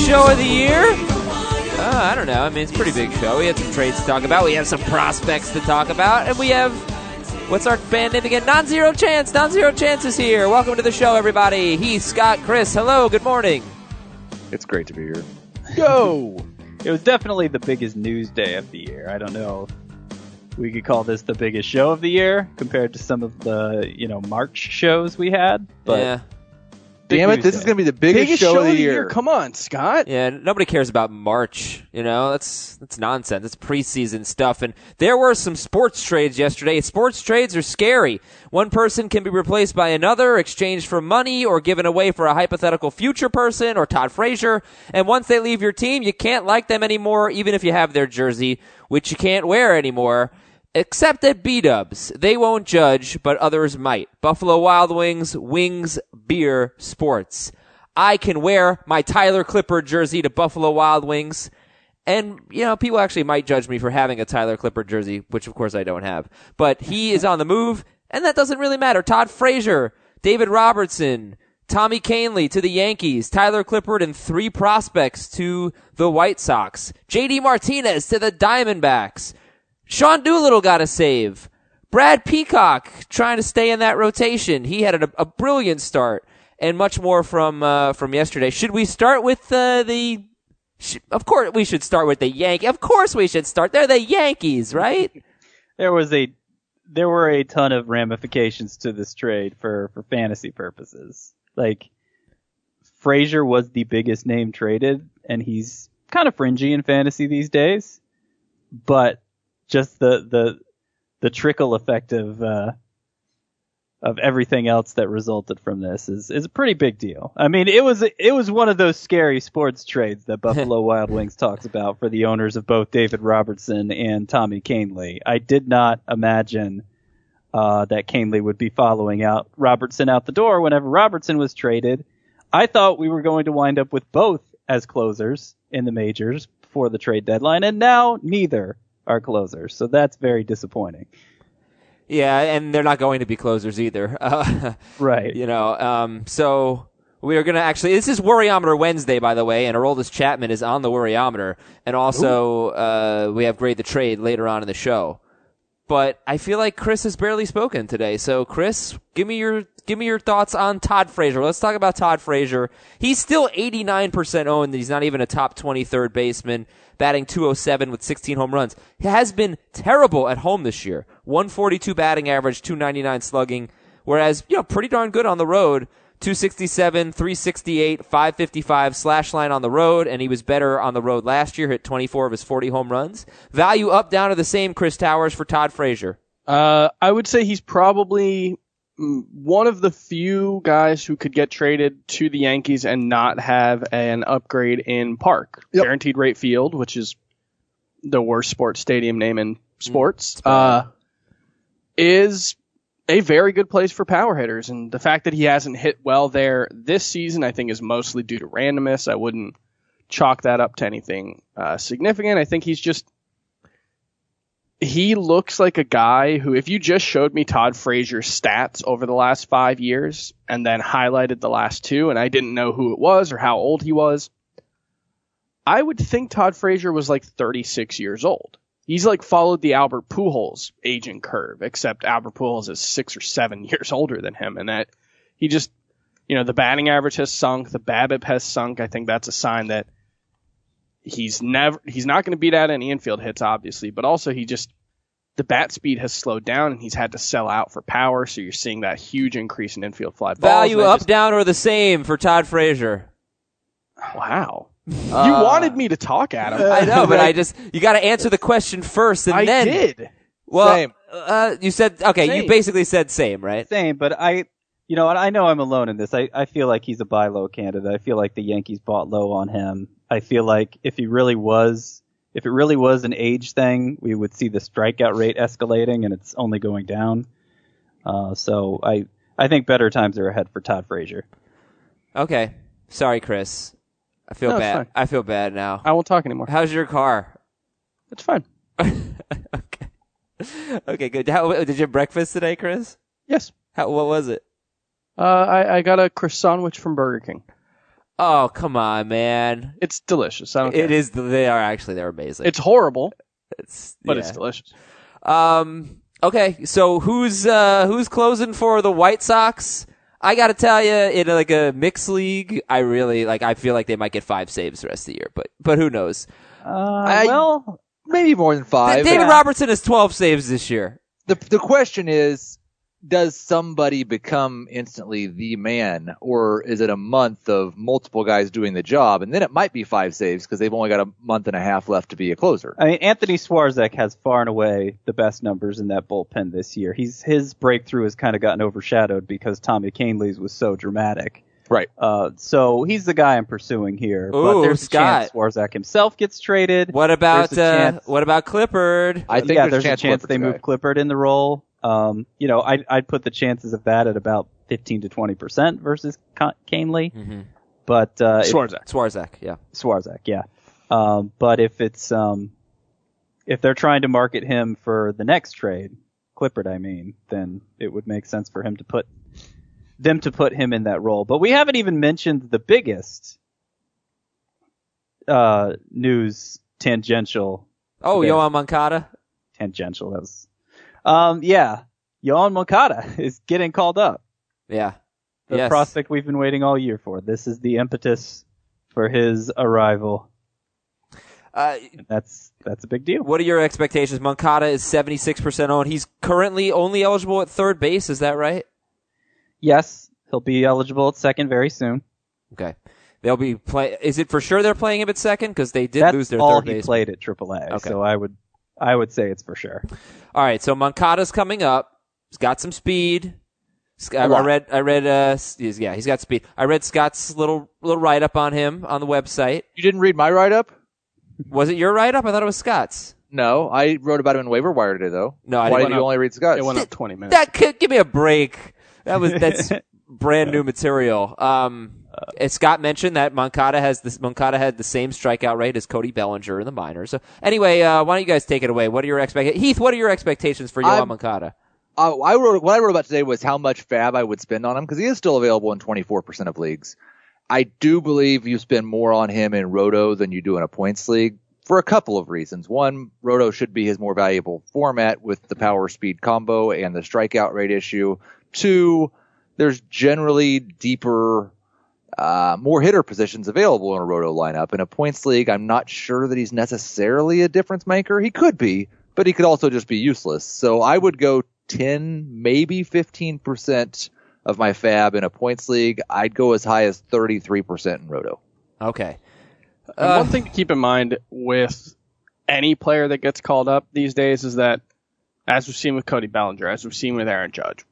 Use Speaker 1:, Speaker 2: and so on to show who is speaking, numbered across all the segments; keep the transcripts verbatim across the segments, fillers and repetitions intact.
Speaker 1: show of the year? Uh, I don't know. I mean, it's a pretty big show. We have some trades to talk about. We have some prospects to talk about. And we have, what's our band name again? Non-Zero Chance. Non-Zero Chance is here. Welcome to the show, everybody. Heath, Scott, Chris. Hello. Good morning.
Speaker 2: It's great to be here.
Speaker 3: Go! It was definitely the biggest news day of the year. I don't know if we could call this the biggest show of the year compared to some of the, you know, March shows we had. But
Speaker 1: yeah.
Speaker 2: Damn it, this is going to be the biggest,
Speaker 3: biggest
Speaker 2: show,
Speaker 3: show
Speaker 2: of the year.
Speaker 3: year. Come on, Scott.
Speaker 1: Yeah, nobody cares about March. You know, that's that's nonsense. It's preseason stuff. And there were some sports trades yesterday. Sports trades are scary. One person can be replaced by another, exchanged for money, or given away for a hypothetical future person, or Todd Frazier. And once they leave your team, you can't like them anymore, even if you have their jersey, which you can't wear anymore. Except at B-Dubs. They won't judge, but others might. Buffalo Wild Wings, Wings, Beer, Sports. I can wear my Tyler Clippard jersey to Buffalo Wild Wings. And, you know, people actually might judge me for having a Tyler Clippard jersey, which of course I don't have. But he is on the move, and that doesn't really matter. Todd Frazier, David Robertson, Tommy Kahnle to the Yankees, Tyler Clippard and three prospects to the White Sox, J D Martinez to the Diamondbacks, Sean Doolittle got a save. Brad Peacock trying to stay in that rotation. He had a, a brilliant start, and much more from uh, from yesterday. Should we start with uh, the? Sh- of course, we should start with the Yankees. Of course, we should start. They're the Yankees, right?
Speaker 3: There was a, there were a ton of ramifications to this trade for for fantasy purposes. Like, Frazier was the biggest name traded, and he's kind of fringy in fantasy these days, but just the the the trickle effect of uh, of everything else that resulted from this is is a pretty big deal. I mean, it was it was one of those scary sports trades that Buffalo Wild Wings talks about for the owners of both David Robertson and Tommy Kahnle. I did not imagine uh, that Kahnle would be following out Robertson out the door whenever Robertson was traded. I thought we were going to wind up with both as closers in the majors before the trade deadline, and now neither are closers, so that's very disappointing.
Speaker 1: Yeah, and they're not going to be closers either. Uh,
Speaker 3: right.
Speaker 1: You know, um, so we are going to actually, this is Worryometer Wednesday, by the way, and Aroldis Chapman is on the Worryometer, and also uh, we have Grade the Trade later on in the show. But I feel like Chris has barely spoken today, so Chris, give me your give me your thoughts on Todd Frazier. Let's talk about Todd Frazier. He's still eighty-nine percent owned. He's not even a top twenty third baseman, batting two oh seven with sixteen home runs. He has been terrible at home this year. one forty-two batting average, two ninety-nine slugging, whereas, you know, pretty darn good on the road. two sixty-seven, three sixty-eight, five fifty-five slash line on the road, and he was better on the road last year, hit twenty-four of his forty home runs. Value up, down to the same, Chris Towers, for Todd Frazier.
Speaker 4: Uh, I would say he's probably one of the few guys who could get traded to the Yankees and not have an upgrade in park. Yep. Guaranteed rate field, which is the worst sports stadium name in sports, mm, uh, is a very good place for power hitters. And the fact that he hasn't hit well there this season, I think, is mostly due to randomness. I wouldn't chalk that up to anything uh, significant. I think he's just, he looks like a guy who, if you just showed me Todd Frazier's stats over the last five years and then highlighted the last two, and I didn't know who it was or how old he was, I would think Todd Frazier was like thirty-six years old. He's like followed the Albert Pujols aging curve, except Albert Pujols is six or seven years older than him. And that he just, you know, the batting average has sunk, the BABIP has sunk. I think that's a sign that he's never, he's not going to beat out any infield hits, obviously, but also he just, the bat speed has slowed down and he's had to sell out for power. So you're seeing that huge increase in infield fly balls.
Speaker 1: Value up,
Speaker 4: just,
Speaker 1: down, or the same for Todd Frazier.
Speaker 4: Wow.
Speaker 1: Uh,
Speaker 4: you wanted me to talk at him.
Speaker 1: I know, but I just, you got to answer the question first, and
Speaker 4: I
Speaker 1: then.
Speaker 4: I did.
Speaker 1: Well,
Speaker 2: same.
Speaker 1: Uh, you said, okay,
Speaker 4: Same.
Speaker 1: you basically said same, right?
Speaker 3: Same, but I, you know, I know I'm alone in this. I, I feel like he's a buy low candidate. I feel like the Yankees bought low on him. I feel like if he really was, if it really was an age thing, we would see the strikeout rate escalating, and it's only going down. Uh, so I, I think better times are ahead for Todd Frazier.
Speaker 1: Okay. Sorry, Chris. I feel
Speaker 4: No, it's
Speaker 1: bad.
Speaker 4: fine.
Speaker 1: I feel bad now.
Speaker 4: I won't talk anymore.
Speaker 1: How's your car?
Speaker 4: It's fine.
Speaker 1: Okay. Okay, good. How, did you have breakfast today, Chris?
Speaker 4: Yes.
Speaker 1: How, what was it?
Speaker 4: Uh, I, I got a croissant sandwich from Burger King.
Speaker 1: Oh, come on, man.
Speaker 4: It's delicious. I don't care.
Speaker 1: It is. They are actually. They're amazing.
Speaker 4: It's horrible,
Speaker 1: It's,
Speaker 4: but
Speaker 1: yeah.
Speaker 4: it's delicious.
Speaker 1: Um. Okay. So who's uh who's closing for the White Sox? I got to tell you, in like a mixed league, I really like. I feel like they might get five saves the rest of the year, but but who knows?
Speaker 3: Uh,
Speaker 2: I-
Speaker 3: well,
Speaker 2: Maybe more than five.
Speaker 1: David
Speaker 3: yeah.
Speaker 1: Robertson has twelve saves this year.
Speaker 2: The the question is, does somebody become instantly the man, or is it a month of multiple guys doing the job, and then it might be five saves because they've only got a month and a half left to be a closer?
Speaker 3: I mean, Anthony Swarzak has far and away the best numbers in that bullpen this year. He's his breakthrough has kind of gotten overshadowed because Tommy Kahnle's was so dramatic.
Speaker 2: Right.
Speaker 3: Uh, so he's the guy I'm pursuing here.
Speaker 1: Ooh,
Speaker 3: but there's
Speaker 1: Scott.
Speaker 3: a chance Swarzak himself gets traded.
Speaker 1: What about
Speaker 3: There's a
Speaker 1: uh,
Speaker 3: chance-
Speaker 1: what about Clippard?
Speaker 2: I think
Speaker 3: yeah,
Speaker 2: there's,
Speaker 3: there's
Speaker 2: a chance,
Speaker 3: they move Clippard in the role. Um, you know, I'd, I'd put the chances of that at about fifteen to twenty percent versus Ka- Kahnle.
Speaker 1: Mm-hmm.
Speaker 3: But uh, if-
Speaker 4: Swarzak.
Speaker 1: Swarzak, yeah.
Speaker 3: Swarzak, yeah. Um, but if it's um, if they're trying to market him for the next trade, Clippard, I mean, then it would make sense for him to put them to put him in that role. But we haven't even mentioned the biggest uh, news tangential.
Speaker 1: Oh,
Speaker 3: today.
Speaker 1: Yohan Moncada.
Speaker 3: Tangential. That was, um, yeah. Yohan Moncada is getting called up.
Speaker 1: Yeah.
Speaker 3: The
Speaker 1: yes.
Speaker 3: prospect we've been waiting all year for. This is the impetus for his arrival.
Speaker 1: Uh,
Speaker 3: That's that's a big deal.
Speaker 1: what are your expectations? Moncada is seventy-six percent owned. He's currently only eligible at third base. Is that right?
Speaker 3: Yes, he'll be eligible at second very soon.
Speaker 1: Okay. They'll be play. Is it for sure they're playing him at second? Because they did
Speaker 3: That's
Speaker 1: lose their
Speaker 3: all
Speaker 1: third
Speaker 3: he
Speaker 1: base.
Speaker 3: played at triple A.
Speaker 1: Okay.
Speaker 3: So I would I would say it's for sure.
Speaker 1: All right. So Moncada's coming up. He's got some speed. I, I
Speaker 2: lot.
Speaker 1: read. I read. Uh, he's, yeah, he's got speed. I read Scott's little little write up on him on the website.
Speaker 2: You didn't read my write-up?
Speaker 1: Was it your write up? I thought it was Scott's.
Speaker 2: No, I wrote about him in waiver wire today, though.
Speaker 1: No, I
Speaker 2: Why
Speaker 1: didn't.
Speaker 2: did you only read Scott's?
Speaker 4: It went up twenty minutes.
Speaker 1: That could give me a break. That was that's brand new material. Um, as Scott mentioned that Moncada has this. Moncada had the same strikeout rate as Cody Bellinger in the minors. So anyway, uh, why don't you guys take it away? What are your expectations? Heath, what are your expectations for Yohan
Speaker 2: I'm-
Speaker 1: Moncada?
Speaker 2: Uh, I wrote what I wrote about today was how much fab I would spend on him because he is still available in twenty-four percent of leagues. I do believe you spend more on him in Roto than you do in a points league for a couple of reasons. One, Roto should be his more valuable format with the power speed combo and the strikeout rate issue. Two, there's generally deeper, uh, more hitter positions available in a Roto lineup. In a points league, I'm not sure that he's necessarily a difference maker. He could be, but he could also just be useless. So I would go ten, maybe fifteen percent of my fab in a points league. I'd go as high as thirty-three percent in Roto.
Speaker 1: Okay.
Speaker 4: And
Speaker 1: Uh,
Speaker 4: one thing to keep in mind with any player that gets called up these days is that, as we've seen with Cody Bellinger, as we've seen with Aaron Judge,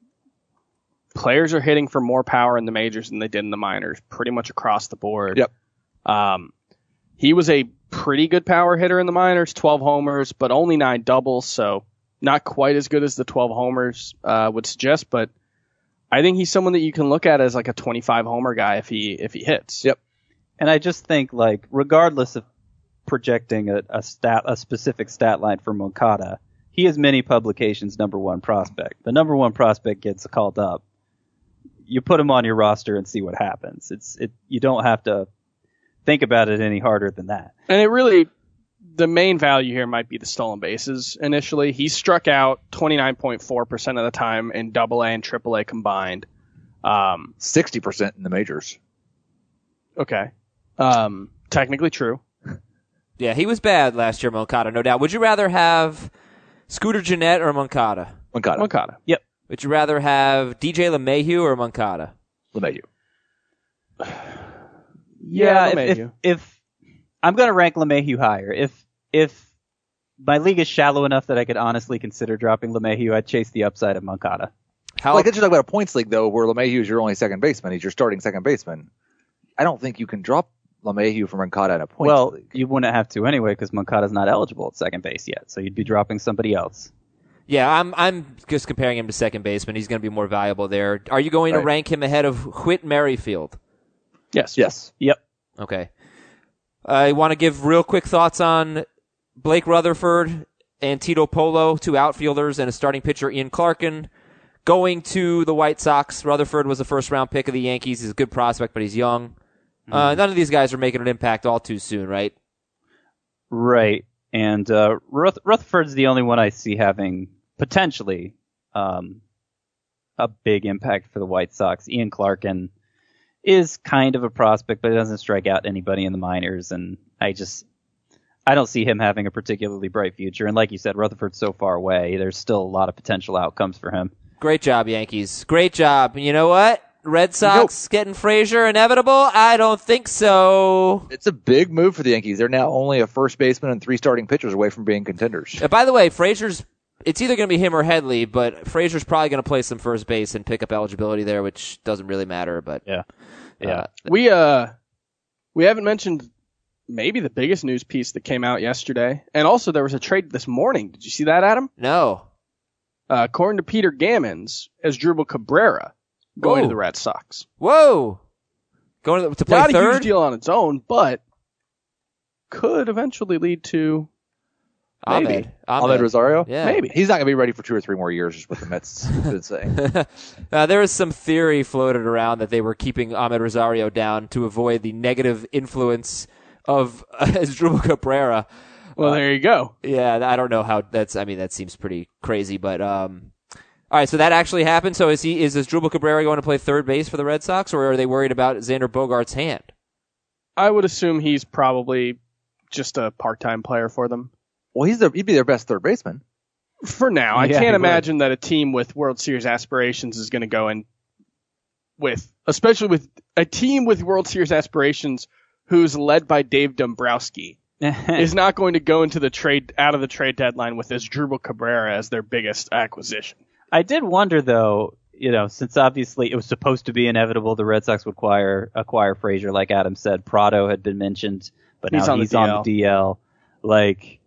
Speaker 4: players are hitting for more power in the majors than they did in the minors, pretty much across the board.
Speaker 2: Yep.
Speaker 4: Um, he was a pretty good power hitter in the minors, twelve homers, but only nine doubles, so not quite as good as the twelve homers uh, would suggest, but I think he's someone that you can look at as like a twenty-five homer guy if he if he hits.
Speaker 2: Yep.
Speaker 3: And I just think, like, regardless of projecting a, a stat, a specific stat line for Moncada, he is many publications' number one prospect. The number one prospect gets called up. You put him on your roster and see what happens. It's it. You don't have to think about it any harder than that.
Speaker 4: And it really, the main value here might be the stolen bases initially. He struck out twenty-nine point four percent of the time in double A and triple A combined. Um,
Speaker 2: sixty percent in the majors.
Speaker 4: okay. Um, technically true.
Speaker 1: Yeah, he was bad last year, Moncada, no doubt. Would you rather have Scooter Gennett or Moncada?
Speaker 2: Moncada.
Speaker 4: Moncada.
Speaker 3: Yep.
Speaker 1: Would you rather have D J LeMahieu or Moncada?
Speaker 2: LeMahieu.
Speaker 3: Yeah, if,
Speaker 4: LeMahieu.
Speaker 3: if, if I'm going to rank LeMahieu higher, if if my league is shallow enough that I could honestly consider dropping LeMahieu, I'd chase the upside of Moncada.
Speaker 1: How?
Speaker 2: Like, let's just talk about a points league, though, where LeMahieu is your only second baseman. He's your starting second baseman. I don't think you can drop LeMahieu from Moncada in a points
Speaker 3: Well,
Speaker 2: league.
Speaker 3: you wouldn't have to anyway because Moncada's not eligible at second base yet, so you'd be dropping somebody else.
Speaker 1: Yeah, I'm I'm just comparing him to second baseman. He's going to be more valuable there. Are you going to
Speaker 2: Right.
Speaker 1: rank him ahead of Whit Merrifield?
Speaker 4: Yes.
Speaker 2: Yes.
Speaker 3: Yep.
Speaker 1: Okay. I want to give real quick thoughts on Blake Rutherford and Tito Polo, two outfielders, and a starting pitcher, Ian Clarkin. Going to the White Sox. Rutherford was a first-round pick of the Yankees. He's a good prospect, but he's young. Uh, none of these guys are making an impact all too soon, right?
Speaker 3: Right. And uh, Ruth- Rutherford's the only one I see having potentially um, a big impact for the White Sox. Ian Clarkin is kind of a prospect, but it doesn't strike out anybody in the minors, and I just I don't see him having a particularly bright future. And like you said, Rutherford's so far away. There's still a lot of potential outcomes for him.
Speaker 1: Great job, Yankees. Great job. You know what? Red Sox nope. getting Frazier inevitable? I don't think so.
Speaker 2: It's a big move for the Yankees. They're now only a first baseman and three starting pitchers away from being contenders.
Speaker 1: Uh, by the way, Frazier's it's either going to be him or Headley, but Frazier's probably going to play some first base and pick up eligibility there, which doesn't really matter. But
Speaker 3: yeah, yeah.
Speaker 1: Uh,
Speaker 4: we uh we haven't mentioned maybe the biggest news piece that came out yesterday, and also there was a trade this morning. Did you see that, Adam?
Speaker 1: No.
Speaker 4: Uh, according to Peter Gammons, Asdrubal Cabrera going Whoa. to the Red Sox.
Speaker 1: Whoa! Going to, to play
Speaker 4: Not
Speaker 1: third?
Speaker 4: Not a huge deal on its own, but could eventually lead to maybe.
Speaker 1: Ahmed.
Speaker 2: Ahmed. Ahmed Rosario?
Speaker 1: Yeah.
Speaker 4: Maybe.
Speaker 2: He's not going to be ready for two or three more years, is what the Mets have been saying.
Speaker 1: uh, there was some theory floated around that they were keeping Ahmed Rosario down to avoid the negative influence of uh, Asdrubal Cabrera.
Speaker 4: Well,
Speaker 1: uh,
Speaker 4: there you go.
Speaker 1: Yeah, I don't know how that's, I mean, that seems pretty crazy, but, um, all right, so that actually happened. So is he, is Asdrubal Cabrera going to play third base for the Red Sox, or are they worried about Xander Bogaerts' hand?
Speaker 4: I would assume he's probably just a part-time player for them.
Speaker 2: Well, he's their, he'd be their best third baseman.
Speaker 4: For now. I
Speaker 3: Yeah,
Speaker 4: can't
Speaker 3: he
Speaker 4: imagine
Speaker 3: would.
Speaker 4: that a team with World Series aspirations is going to go in with, especially with a team with World Series aspirations who's led by Dave Dombrowski, is not going to go into the trade, out of the trade deadline with Asdrubal Cabrera as their biggest acquisition.
Speaker 3: I did wonder, though, you know, since obviously it was supposed to be inevitable the Red Sox would acquire, acquire Frazier, like Adam said. Prado had been mentioned, but now
Speaker 4: He's on the
Speaker 3: he's on the D L. Like,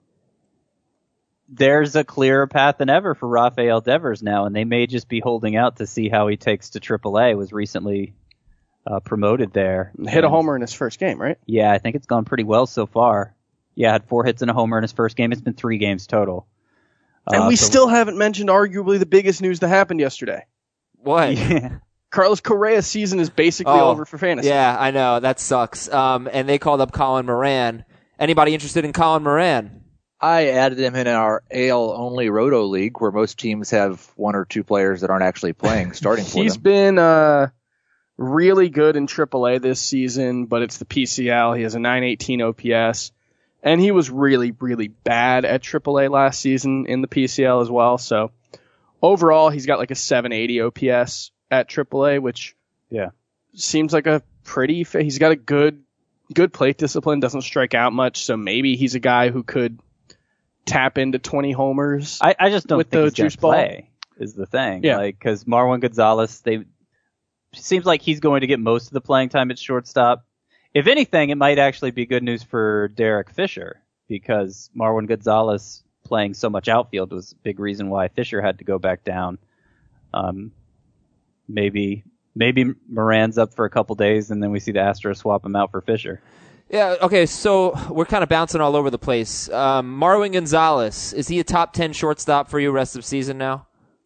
Speaker 3: there's a clearer path than ever for Rafael Devers now, and they may just be holding out to see how he takes to triple A. Was recently uh, promoted there.
Speaker 4: Hit a
Speaker 3: And,
Speaker 4: homer in his first game, right?
Speaker 3: Yeah, I think it's gone pretty well so far. Yeah, had four hits and a homer in his first game. It's been three games total.
Speaker 4: And
Speaker 3: Uh,
Speaker 4: we
Speaker 3: so-
Speaker 4: still haven't mentioned arguably the biggest news that happened yesterday.
Speaker 1: What?
Speaker 3: Yeah.
Speaker 4: Carlos Correa's season is basically
Speaker 1: Oh,
Speaker 4: over for fantasy.
Speaker 1: Yeah, I know. That sucks. Um, and they called up Colin Moran. Anybody interested in Colin Moran?
Speaker 2: I added him in our A L-only Roto League, where most teams have one or two players that aren't actually playing, starting for
Speaker 4: He's
Speaker 2: them.
Speaker 4: been uh, really good in triple A this season, but it's the P C L. He has a nine eighteen O P S, and he was really, really bad at triple A last season in the P C L as well. So overall, he's got like a seven eighty O P S at triple A, which
Speaker 3: Yeah.
Speaker 4: seems like a pretty. Fa- he's got a good, good plate discipline. Doesn't strike out much, so maybe he's a guy who could tap into twenty homers.
Speaker 3: I, I just don't
Speaker 4: With
Speaker 3: think
Speaker 4: the
Speaker 3: he's going
Speaker 4: juice
Speaker 3: to
Speaker 4: ball?
Speaker 3: play is the thing.
Speaker 4: Yeah.
Speaker 3: Like, because Marwan Gonzalez, they seems like he's going to get most of the playing time at shortstop. If anything, it might actually be good news for Derek Fisher, because Marwan Gonzalez playing so much outfield was a big reason why Fisher had to go back down. Um, maybe maybe Moran's up for a couple days, and then we see the Astros swap him out for Fisher.
Speaker 1: Yeah, okay, so we're kind of bouncing all over the place. Um, Marwin Gonzalez, is he a top ten shortstop for you rest of season now?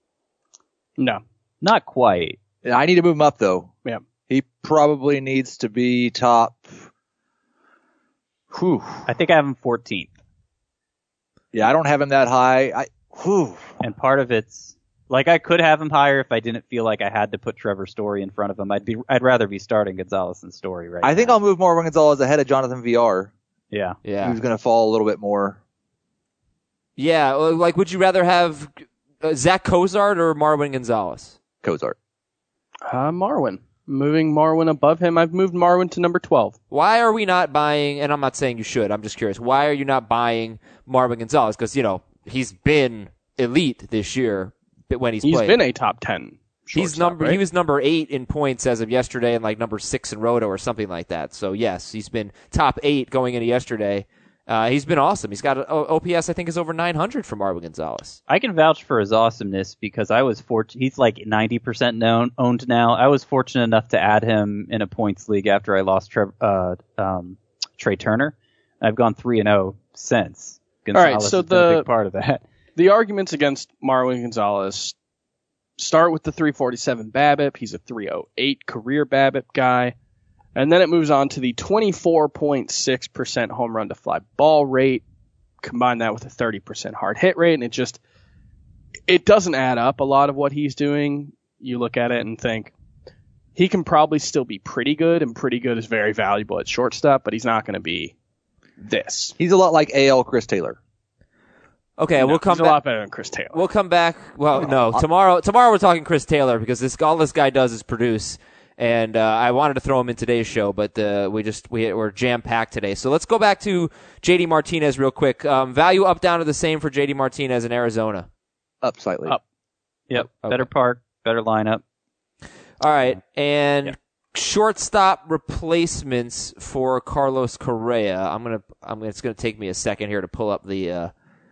Speaker 4: No.
Speaker 3: Not quite.
Speaker 2: I need to move him up, though.
Speaker 4: Yeah.
Speaker 2: He probably needs to be top. Whew.
Speaker 3: I think I have him fourteenth.
Speaker 2: Yeah, I don't have him that high. I. Whew.
Speaker 3: And part of it's like I could have him higher if I didn't feel like I had to put Trevor Story in front of him. I'd be I'd rather be starting Gonzalez than Story right
Speaker 2: I think
Speaker 3: now.
Speaker 2: I'll move Marwin Gonzalez ahead of Jonathan V R.
Speaker 3: Yeah.
Speaker 1: Yeah.
Speaker 2: Who's going to fall a little bit more.
Speaker 1: Yeah, like would you rather have uh, Zach Cozart or Marwin Gonzalez?
Speaker 2: Cozart.
Speaker 4: Uh, Marwin. Moving Marwin above him. I've moved Marwin to number twelve.
Speaker 1: Why are we not buying, and I'm not saying you should, I'm just curious, why are you not buying Marwin Gonzalez? Because, you know, he's been elite this year when he's,
Speaker 4: He's
Speaker 1: played.
Speaker 4: been a top ten.
Speaker 1: He's
Speaker 4: shortstop,
Speaker 1: number.
Speaker 4: right?
Speaker 1: He was number eight in points as of yesterday, and like number six in Roto or something like that. So yes, he's been top eight going into yesterday. Uh, he's been awesome. He's got a, O P S I think is over nine hundred for Marwin Gonzalez.
Speaker 3: I can vouch for his awesomeness because I was fortunate. He's like ninety percent known, owned now. I was fortunate enough to add him in a points league after I lost Tre- uh, um, Trey Turner. I've gone three and zero since. Gonzalez
Speaker 4: right, so
Speaker 3: has been a
Speaker 4: the-
Speaker 3: big part of that.
Speaker 4: The arguments against Marwin Gonzalez start with the three forty-seven BABIP. He's a three oh eight career BABIP guy. And then it moves on to the twenty-four point six percent home run to fly ball rate. Combine that with a thirty percent hard hit rate, and it just, it doesn't add up a lot of what he's doing. You look at it and think, he can probably still be pretty good, and pretty good is very valuable at shortstop, but he's not going to be this.
Speaker 2: He's a lot like A L Chris Taylor.
Speaker 1: Okay,
Speaker 4: No,
Speaker 1: we'll come
Speaker 4: he's
Speaker 1: back.
Speaker 4: a lot better than Chris Taylor.
Speaker 1: We'll come back. Well, no, tomorrow. Tomorrow we're talking Chris Taylor because this all this guy does is produce. And uh, I wanted to throw him in today's show, but uh, we just we we're jam packed today. So let's go back to J D Martinez real quick. Um, value up, down, or the same for J D Martinez in Arizona?
Speaker 2: Up slightly.
Speaker 4: Up.
Speaker 3: Yep.
Speaker 1: Okay.
Speaker 3: Better park, better lineup.
Speaker 1: All right, and
Speaker 3: Yeah.
Speaker 1: shortstop replacements for Carlos Correa. I'm gonna I'm gonna, it's gonna take me a second here to pull up the uh,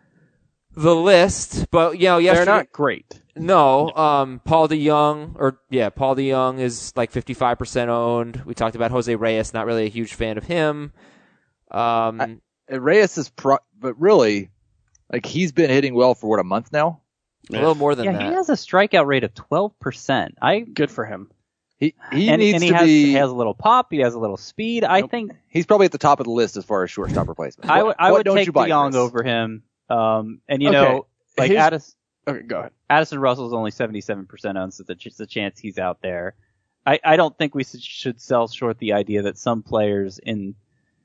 Speaker 1: the list, but you know, yesterday.
Speaker 4: They're not great.
Speaker 1: No, um, Paul DeYoung, or yeah, Paul DeYoung is like fifty-five percent owned. We talked about Jose Reyes, not really a huge fan of him. Um,
Speaker 2: I- And Reyes is, pro- but really, like he's been hitting well for what, a month now.
Speaker 1: a little more than
Speaker 3: Yeah,
Speaker 1: that.
Speaker 3: he has a strikeout rate of twelve percent. I
Speaker 4: Good for him.
Speaker 2: He he
Speaker 3: and,
Speaker 2: needs
Speaker 3: and he
Speaker 2: to
Speaker 3: has,
Speaker 2: be.
Speaker 3: he has a little pop. He has a little speed. I
Speaker 4: Nope.
Speaker 3: think
Speaker 2: He's probably at the top of the list as far as shortstop replacement.
Speaker 3: I
Speaker 2: What-
Speaker 3: would I
Speaker 2: what
Speaker 3: would
Speaker 2: don't
Speaker 3: take
Speaker 2: you buy,
Speaker 3: DeYoung
Speaker 2: Chris?
Speaker 3: over him. Um, and you
Speaker 4: Okay,
Speaker 3: know, like
Speaker 4: his-
Speaker 3: Addis,
Speaker 4: Okay, go ahead.
Speaker 3: Addison Russell's only seventy-seven percent owned, so there's a chance he's out there. I, I don't think we should sell short the idea that some players in,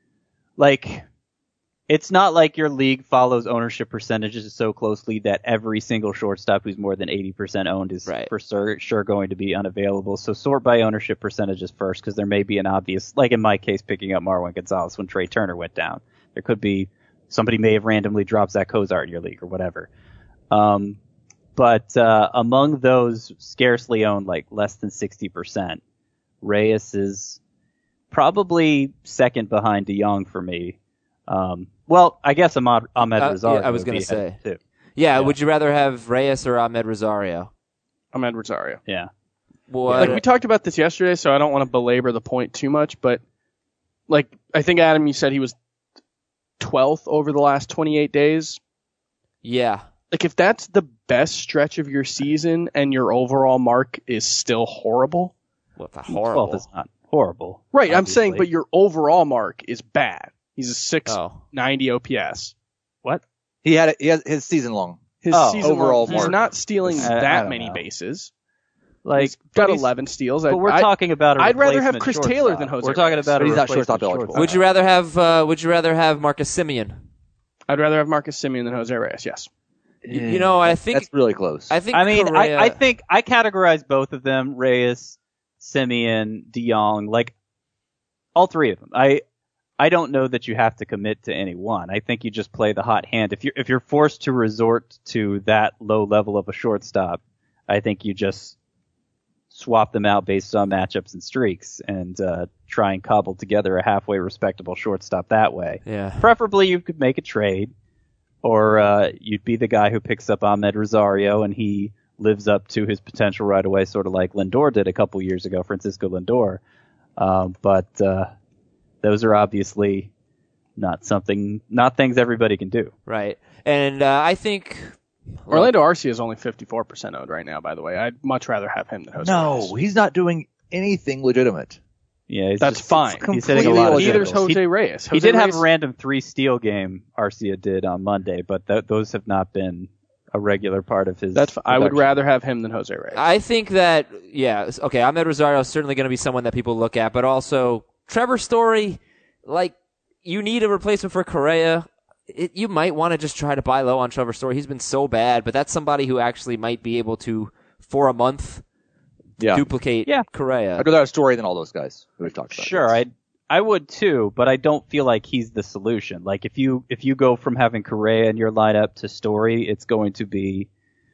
Speaker 3: like, it's not like your league follows ownership percentages so closely that every single shortstop who's more than eighty percent owned is
Speaker 1: Right.
Speaker 3: for sure, sure going to be unavailable. So sort by ownership percentages first, because there may be an obvious, like in my case, picking up Marwin Gonzalez when Trey Turner went down. There could be, somebody may have randomly dropped Zach Cozart in your league or whatever. Um, But uh, among those scarcely owned, like less than sixty percent, Reyes is probably second behind DeYoung for me. Um, well, I guess Ahmad, Ahmed
Speaker 1: Uh,
Speaker 3: Rosario.
Speaker 1: yeah, I was
Speaker 3: would
Speaker 1: gonna
Speaker 3: be
Speaker 1: say.
Speaker 3: ahead, too.
Speaker 1: yeah,
Speaker 3: yeah.
Speaker 1: would you rather have Reyes or Ahmed Rosario?
Speaker 4: Ahmed Rosario.
Speaker 3: Yeah.
Speaker 1: What?
Speaker 4: Like we talked about this yesterday, so I don't want to belabor the point too much, but like I think Adam, you said he was twelfth over the last twenty-eight days.
Speaker 1: yeah.
Speaker 4: Like if that's the best stretch of your season and your overall mark is still horrible,
Speaker 1: Well, it's horrible.
Speaker 3: twelfth is not horrible.
Speaker 4: right? I'm saying,
Speaker 3: obviously.
Speaker 4: but your overall mark is bad. He's a six
Speaker 1: Oh.
Speaker 4: ninety O P S.
Speaker 3: What?
Speaker 2: He had he has his season long.
Speaker 4: His
Speaker 3: Oh,
Speaker 4: season
Speaker 2: overall
Speaker 4: long, he's
Speaker 2: mark.
Speaker 4: not stealing
Speaker 3: I- I
Speaker 4: that
Speaker 3: don't
Speaker 4: many
Speaker 3: know.
Speaker 4: bases.
Speaker 3: Like,
Speaker 4: He's got
Speaker 3: but he's-
Speaker 4: eleven steals.
Speaker 3: But
Speaker 4: I-
Speaker 3: we're
Speaker 4: I-
Speaker 3: talking about a
Speaker 4: I'd rather have
Speaker 3: replacement
Speaker 4: Chris Taylor
Speaker 3: shortstop.
Speaker 4: than Jose
Speaker 3: We're talking
Speaker 4: Reyes.
Speaker 3: about a
Speaker 2: But he's not
Speaker 3: replacement
Speaker 2: shortstop eligible.
Speaker 1: Would you rather have uh, Would you rather have Marcus Simeon?
Speaker 4: I'd rather have Marcus Simeon than Jose Reyes. Yes.
Speaker 1: You, you know, I think
Speaker 2: That's really close.
Speaker 1: I think
Speaker 3: I mean,
Speaker 1: Correa,
Speaker 3: I, I think I categorize both of them, Reyes, Simeon, DeYoung, like all three of them. I I don't know that you have to commit to any one. I think you just play the hot hand. If you're if you're forced to resort to that low level of a shortstop, I think you just swap them out based on matchups and streaks and uh, try and cobble together a halfway respectable shortstop that way.
Speaker 1: yeah.
Speaker 3: Preferably you could make a trade, or uh, you'd be the guy who picks up Ahmed Rosario and he lives up to his potential right away, sort of like Lindor did a couple years ago, Francisco Lindor. Um, but uh, those are obviously not something, not things everybody can do.
Speaker 1: Right. And uh, I think
Speaker 4: Orlando Arcia is only fifty-four percent owned right now, by the way. I'd much rather have him than Jose
Speaker 2: no,
Speaker 4: Reyes.
Speaker 2: he's not doing anything legitimate.
Speaker 3: Yeah, he's
Speaker 4: That's
Speaker 3: just,
Speaker 4: fine.
Speaker 3: He's hitting a
Speaker 2: completely
Speaker 3: lot of
Speaker 2: illegitimate.
Speaker 4: Neither's
Speaker 3: singles.
Speaker 4: Jose
Speaker 3: He,
Speaker 4: Reyes.
Speaker 3: he
Speaker 4: Jose
Speaker 3: did have
Speaker 4: Reyes-
Speaker 3: a random three steal game, Arcia did on Monday, but th- those have not been a regular part of his.
Speaker 4: That's. f- I would
Speaker 3: production.
Speaker 4: rather have him than Jose Reyes.
Speaker 1: I think that yeah, okay, Ahmed Rosario is certainly going to be someone that people look at, but also Trevor Story, like you need a replacement for Correa. It, you might want to just try to buy low on Trevor Story. He's been so bad, but that's somebody who actually might be able to, for a month,
Speaker 2: Yeah.
Speaker 1: duplicate
Speaker 3: Yeah.
Speaker 1: Correa.
Speaker 2: I'd rather have a story than all those guys who we've talked about.
Speaker 3: Sure, I I would too, but I don't feel like he's the solution. Like if you if you go from having Correa in your lineup to Story, it's going to be,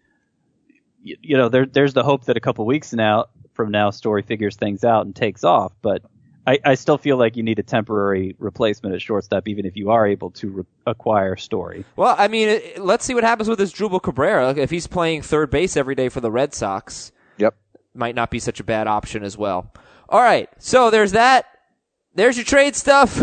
Speaker 3: you, you know, there there's the hope that a couple weeks now from now Story figures things out and takes off. But I, I still feel like you need a temporary replacement at shortstop, even if you are able to re- acquire Story.
Speaker 1: Well, I mean, it- let's see what happens with this Drupal Cabrera. If he's playing third base every day for the Red Sox,
Speaker 2: Yep.
Speaker 1: might not be such a bad option as well. All right, so there's that. There's your trade stuff.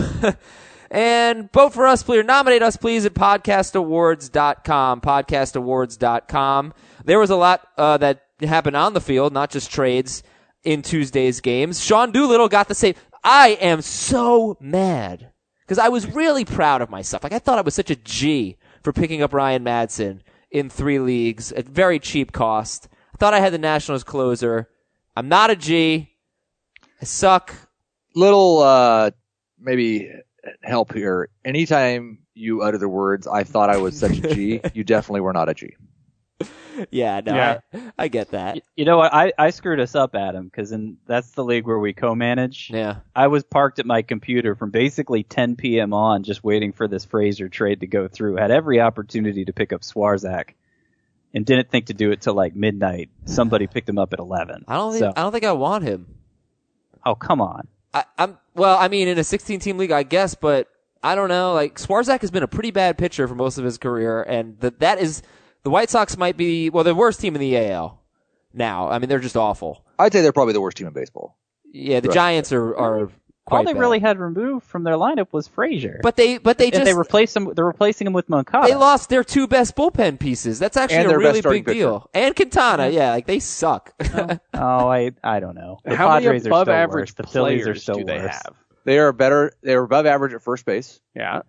Speaker 1: And vote for us, please. Nominate us, please, at podcast awards dot com. podcast awards dot com. There was a lot uh, that happened on the field, not just trades, in Tuesday's games. Sean Doolittle got the save. I am so mad because I was really proud of myself. Like I thought I was such a G for picking up Ryan Madson in three leagues at very cheap cost. I thought I had the Nationals closer. I'm not a G. I suck.
Speaker 2: Little, uh, maybe help here. Anytime you utter the words, I thought I was such a G, you definitely were not a G.
Speaker 1: Yeah, no,
Speaker 4: Yeah.
Speaker 1: I, I get that.
Speaker 3: You know what? I, I screwed us up, Adam, because that's the league where we co-manage.
Speaker 1: Yeah.
Speaker 3: I was parked at my computer from basically ten p.m. on, just waiting for this Frazier trade to go through. Had every opportunity to pick up Swarzak, and didn't think to do it till like midnight. Somebody picked him up at eleven.
Speaker 1: I don't think
Speaker 3: So-
Speaker 1: I don't think I want him.
Speaker 3: Oh, come on.
Speaker 1: I, I'm well. I mean, in a sixteen-team league, I guess, but I don't know. Like Swarzak has been a pretty bad pitcher for most of his career, and that that is the White Sox might be well the worst team in the A L now. I mean, they're just awful.
Speaker 2: I'd say they're probably the worst team in baseball.
Speaker 1: Yeah, the
Speaker 2: Right.
Speaker 1: Giants are are quite
Speaker 3: All they
Speaker 1: bad.
Speaker 3: really had removed from their lineup was Frazier.
Speaker 1: But they but they
Speaker 3: and
Speaker 1: just
Speaker 3: they replaced him. They're replacing him with Moncada.
Speaker 1: they lost their two best bullpen pieces. That's actually
Speaker 2: And
Speaker 1: a
Speaker 2: their best
Speaker 1: really
Speaker 2: starting
Speaker 1: big deal. And Quintana, yeah, like they suck.
Speaker 3: Oh, I I don't know. The
Speaker 4: How
Speaker 3: Padres
Speaker 4: many
Speaker 3: are
Speaker 4: above
Speaker 3: still
Speaker 4: average
Speaker 3: worse. The Phillies are
Speaker 4: players
Speaker 3: still
Speaker 4: do they
Speaker 3: worse.
Speaker 4: have?
Speaker 2: They are better. They are above average at first base.
Speaker 4: Yeah.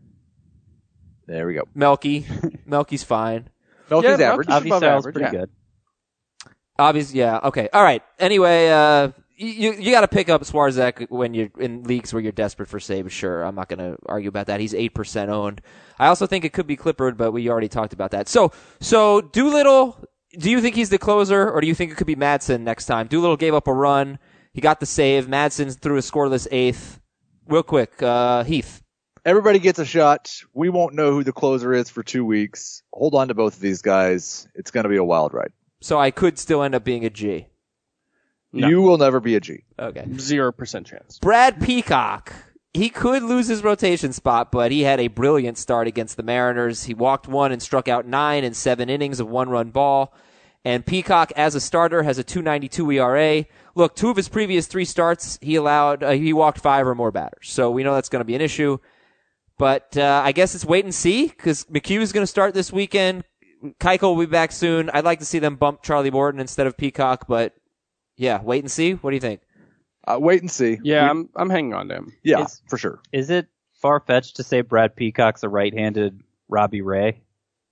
Speaker 2: There we go.
Speaker 1: Melky, Melky's fine.
Speaker 2: Melky's
Speaker 4: Yeah,
Speaker 2: average.
Speaker 4: Melky's
Speaker 3: Avi
Speaker 4: above
Speaker 3: Styles
Speaker 4: average,
Speaker 3: pretty
Speaker 4: yeah.
Speaker 3: good.
Speaker 1: Obviously, yeah. Okay. All right. Anyway, uh, you you got to pick up Swarzak when you're in leagues where you're desperate for saves. Sure, I'm not going to argue about that. He's eight percent owned. I also think it could be Clippard, but we already talked about that. So, so Doolittle. Do you think he's the closer, or do you think it could be Madsen next time? Doolittle gave up a run. He got the save. Madsen threw a scoreless eighth. Real quick, uh, Heath.
Speaker 2: Everybody gets a shot. We won't know who the closer is for two weeks. Hold on to both of these guys. It's going to be a wild ride.
Speaker 1: So I could still end up being a G.
Speaker 4: No.
Speaker 2: You will never be a G.
Speaker 1: Okay.
Speaker 4: Zero percent chance.
Speaker 1: Brad Peacock. He could lose his rotation spot, but he had a brilliant start against the Mariners. He walked one and struck out nine in seven innings of one-run ball. And Peacock, as a starter, has a two ninety-two E R A. Look, two of his previous three starts, he allowed, uh, he walked five or more batters. So we know that's going to be an issue. But uh, I guess it's wait and see, because McHugh is going to start this weekend. Keuchel will be back soon. I'd like to see them bump Charlie Morton instead of Peacock, but yeah, wait and see. What do you think?
Speaker 2: Uh, wait and see.
Speaker 4: Yeah,
Speaker 2: We-
Speaker 4: I'm I'm hanging on to him.
Speaker 2: yeah,
Speaker 3: It's-
Speaker 2: for sure.
Speaker 3: Is it far-fetched to say Brad Peacock's a right-handed Robbie Ray?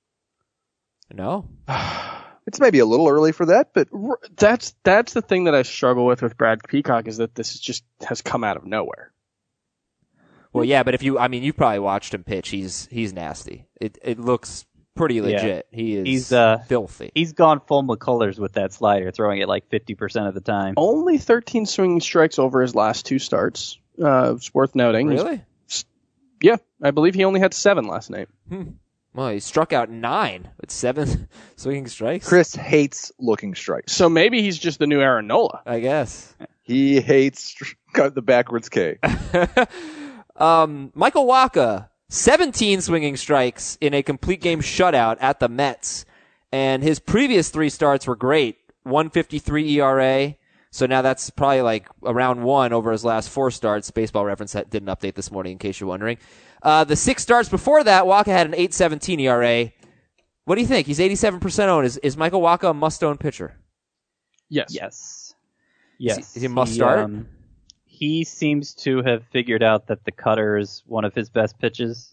Speaker 1: No.
Speaker 2: It's maybe a little early for that, but
Speaker 4: R- That's that's the thing that I struggle with with Brad Peacock is that this is just has come out of nowhere.
Speaker 1: Well, yeah, but if you, I mean, you probably watched him pitch. He's he's nasty. It it looks pretty legit. He is
Speaker 3: He's, uh,
Speaker 1: filthy.
Speaker 3: He's gone full McCullers with that slider, throwing it like fifty percent of the time.
Speaker 4: Only thirteen swinging strikes over his last two starts. Uh, it's worth noting.
Speaker 1: Really?
Speaker 4: Yeah, I believe he only had seven last night.
Speaker 1: Hmm. Well, he struck out nine with seven swinging strikes.
Speaker 2: Chris hates looking strikes.
Speaker 4: So maybe he's just the new Aaron Nola.
Speaker 1: I guess.
Speaker 2: He hates cut the backwards K.
Speaker 1: um, Michael Wacha, seventeen swinging strikes in a complete game shutout at the Mets, and his previous three starts were great. one fifty-three E R A. So now that's probably like around one over his last four starts. Baseball Reference did an update this morning, in case you're wondering. Uh, the six starts before that, Wacha had an eight seventeen E R A. What do you think? He's eighty-seven percent owned. Is, is Michael Wacha a must-own pitcher?
Speaker 4: Yes.
Speaker 3: Yes. Yes.
Speaker 1: Is he- is he a must start?
Speaker 3: um, he seems to have figured out that the cutter is one of his best pitches.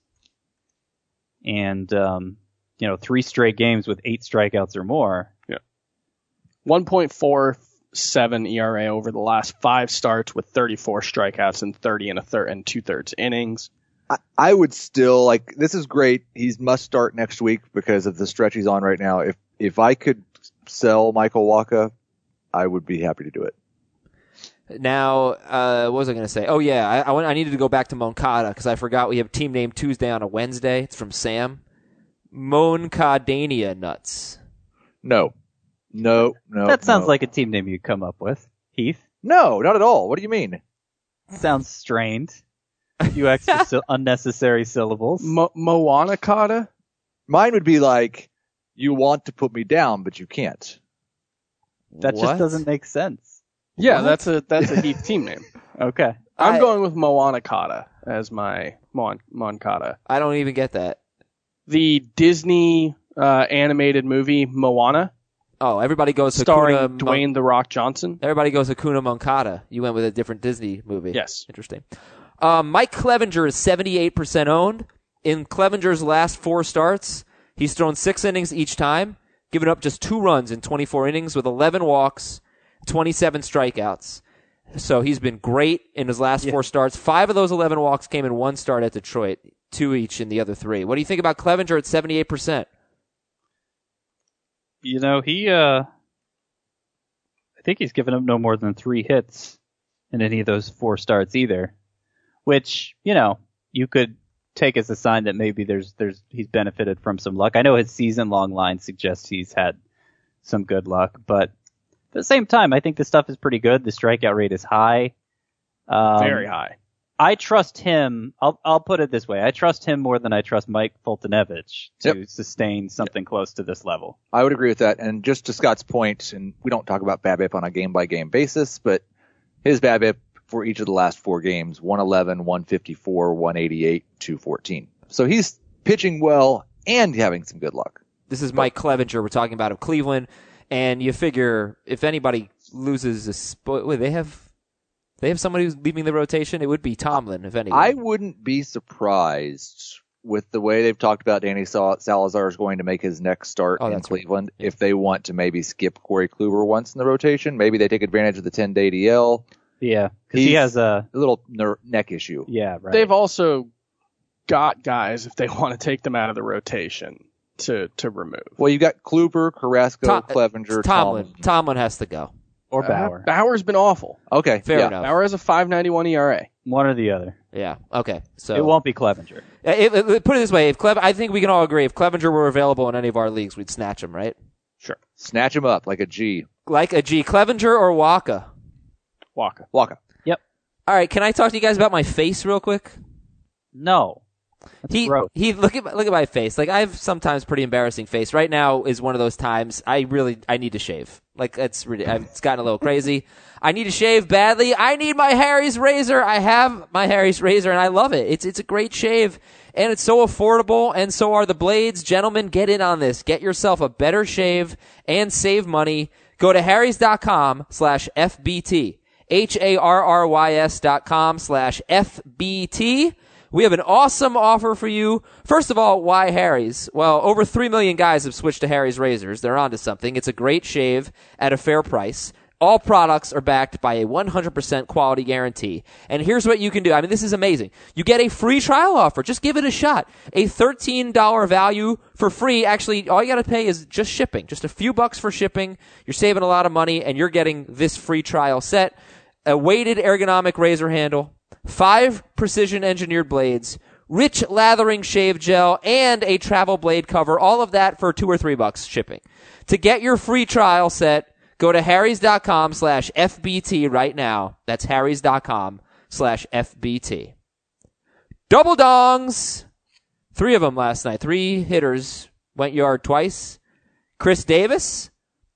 Speaker 3: And, um, you know, three straight games with eight strikeouts or more.
Speaker 4: one point four seven E R A over the last five starts with thirty-four strikeouts and thirty and a third and two thirds innings.
Speaker 2: I, I would still like this is great. He's must start next week because of the stretch he's on right now. If if I could sell Michael Wacha, I would be happy to do it.
Speaker 1: Now, uh, what was I going to say? Oh, yeah, I, I, went- I needed to go back to Moncada because I forgot we have Team Name Tuesday on a Wednesday. It's from Sam. Moncadania Nuts.
Speaker 2: No, no, no.
Speaker 3: That sounds
Speaker 2: no.
Speaker 3: like a team name you'd come up with. Heath?
Speaker 2: no, not at all. What do you mean?
Speaker 3: Sounds strained. A few extra sy- unnecessary syllables.
Speaker 4: Mo- Moana Kata?
Speaker 2: Mine would be like, you want to put me down, but you can't.
Speaker 3: That
Speaker 1: What?
Speaker 3: just doesn't make sense.
Speaker 4: Yeah,
Speaker 1: What?
Speaker 4: that's a that's a Heath team name.
Speaker 3: Okay.
Speaker 4: I'm
Speaker 1: I-
Speaker 4: going with Moana Kata as my Mon Moncada.
Speaker 1: I don't even get that.
Speaker 4: The Disney uh, animated movie Moana.
Speaker 1: Oh, everybody goes
Speaker 4: starring
Speaker 1: Hakuna
Speaker 4: Dwayne
Speaker 1: Mon-
Speaker 4: the Rock Johnson.
Speaker 1: Everybody goes Hakuna Moncada. You went with a different Disney movie.
Speaker 4: Yes.
Speaker 1: Interesting. Um, Mike Clevenger is seventy-eight percent owned. In Clevenger's last four starts, he's thrown six innings each time, given up just two runs in twenty-four innings with eleven walks, twenty-seven strikeouts. So he's been great in his last yeah. four starts. Five of those eleven walks came in one start at Detroit, two each in the other three. What do you think about Clevenger at seventy-eight percent?
Speaker 3: You know, he, uh, I think he's given up no more than three hits in any of those four starts either, which, you know, you could take as a sign that maybe there's, there's, he's benefited from some luck. I know his season long line suggests he's had some good luck, but at the same time, I think this stuff is pretty good. The strikeout rate is high. Um,
Speaker 4: Very high.
Speaker 3: I trust him. I'll I'll put it this way. I trust him more than I trust Mike Foltynewicz to
Speaker 2: Yep.
Speaker 3: sustain something yep. close to this level.
Speaker 2: I would agree with that. And just to Scott's point, and we don't talk about BABIP on a game-by-game basis, but his BABIP for each of the last four games, one eleven, one fifty-four, one eighty-eight, two fourteen. So he's pitching well and having some good luck.
Speaker 1: This is Mike Clevenger we're talking about of Cleveland. And you figure if anybody loses a spot, wait, they have they have somebody who's leaving the rotation. It would be Tomlin, if anyone.
Speaker 2: I wouldn't be surprised with the way they've talked about Danny Sal- Salazar is going to make his next start
Speaker 1: oh,
Speaker 2: in
Speaker 1: that's
Speaker 2: Cleveland.
Speaker 1: Right.
Speaker 2: If they want to maybe skip Corey Kluber once in the rotation, maybe they take advantage of the ten-day D L.
Speaker 3: Yeah, because he has a,
Speaker 2: a little ner- neck issue.
Speaker 3: Yeah, right.
Speaker 4: They've also got guys if they want to take them out of the rotation to to remove.
Speaker 2: Well, you got Kluber, Carrasco,
Speaker 1: Tom,
Speaker 2: Clevenger,
Speaker 1: Tomlin.
Speaker 2: Tomlin.
Speaker 1: Tomlin has to go.
Speaker 3: Or Bauer.
Speaker 4: Uh, Bauer's been awful.
Speaker 2: Okay,
Speaker 1: fair
Speaker 2: yeah.
Speaker 1: enough.
Speaker 4: Bauer has a five ninety-one E R A.
Speaker 3: One or the other.
Speaker 1: Yeah. Okay. So
Speaker 3: it won't be Clevenger.
Speaker 1: It, it, it, put it this way: if Clev, I think we can all agree if Clevenger were available in any of our leagues, we'd snatch him, right?
Speaker 4: Sure.
Speaker 2: Snatch him up like a G.
Speaker 1: Like a G. Clevenger or Waka?
Speaker 4: Waka.
Speaker 2: Waka.
Speaker 3: Yep.
Speaker 1: All right. Can I talk to you guys about my face real quick?
Speaker 3: No. That's
Speaker 1: he
Speaker 3: gross.
Speaker 1: he look at my, look at my face. Like I have sometimes pretty embarrassing face. Right now is one of those times I really I need to shave. Like it's really it's gotten a little crazy. I need to shave badly. I need my Harry's razor. I have my Harry's razor and I love it. It's it's a great shave and it's so affordable and so are the blades. Gentlemen, get in on this. Get yourself a better shave and save money. Go to harrys.com slash FBT. H A R R Y S dot com slash F B T. We have an awesome offer for you. First of all, why Harry's? Well, over three million guys have switched to Harry's razors. They're onto something. It's a great shave at a fair price. All products are backed by a one hundred percent quality guarantee. And here's what you can do. I mean, this is amazing. You get a free trial offer. Just give it a shot. A thirteen dollars value for free. Actually, all you got to pay is just shipping. Just a few bucks for shipping. You're saving a lot of money, and you're getting this free trial set. A weighted ergonomic razor handle. Five precision-engineered blades, rich lathering shave gel, and a travel blade cover. All of that for two or three bucks shipping. To get your free trial set, go to harrys.com slash FBT right now. That's harrys.com slash FBT. Double dongs! Three of them last night. Three hitters went yard twice. Chris Davis,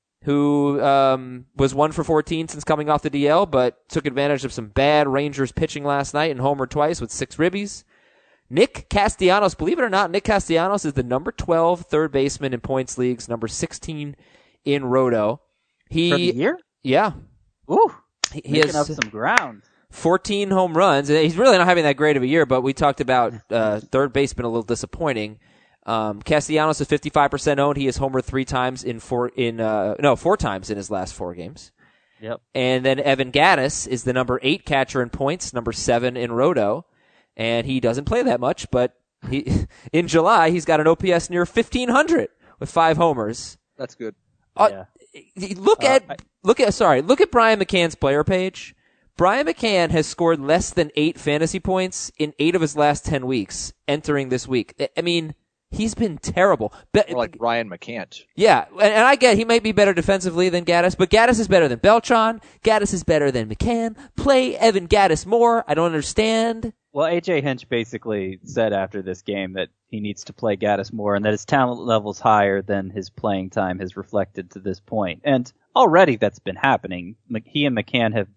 Speaker 1: who um, was one for fourteen since coming off the D L, but took advantage of some bad Rangers pitching last night and homered twice with six ribbies. Nick Castellanos, believe it or not, Nick Castellanos is the number twelve third baseman in points leagues, number sixteen in Roto. He,
Speaker 3: For the year?
Speaker 1: Yeah.
Speaker 3: Ooh,
Speaker 1: he, he
Speaker 3: making
Speaker 1: has
Speaker 3: up some ground.
Speaker 1: fourteen home runs. He's really not having that great of a year, but we talked about uh, third baseman a little disappointing. Um, Castellanos is fifty-five percent owned. He has homered three times in four, in, uh, no, four times in his last four games.
Speaker 3: Yep.
Speaker 1: And then Evan Gattis is the number eight catcher in points, number seven in Roto. And he doesn't play that much, but he, in July, he's got an O P S near fifteen hundred with five homers.
Speaker 2: That's good.
Speaker 1: Uh,
Speaker 3: Yeah.
Speaker 1: Look
Speaker 3: Uh,
Speaker 1: at,
Speaker 3: I-
Speaker 1: look at, sorry, look at Brian McCann's player page. Brian McCann has scored less than eight fantasy points in eight of his last ten weeks entering this week. I- I mean, he's been terrible. Be-
Speaker 2: Or like Ryan McCant.
Speaker 1: yeah, and, and I get he might be better defensively than Gaddis, but Gaddis is better than Beltran. Gaddis is better than McCann. Play Evan Gaddis more. I don't understand.
Speaker 3: Well, A J Hinch basically said after this game that he needs to play Gaddis more and that his talent level's higher than his playing time has reflected to this point. And already that's been happening. Mc- He and McCann have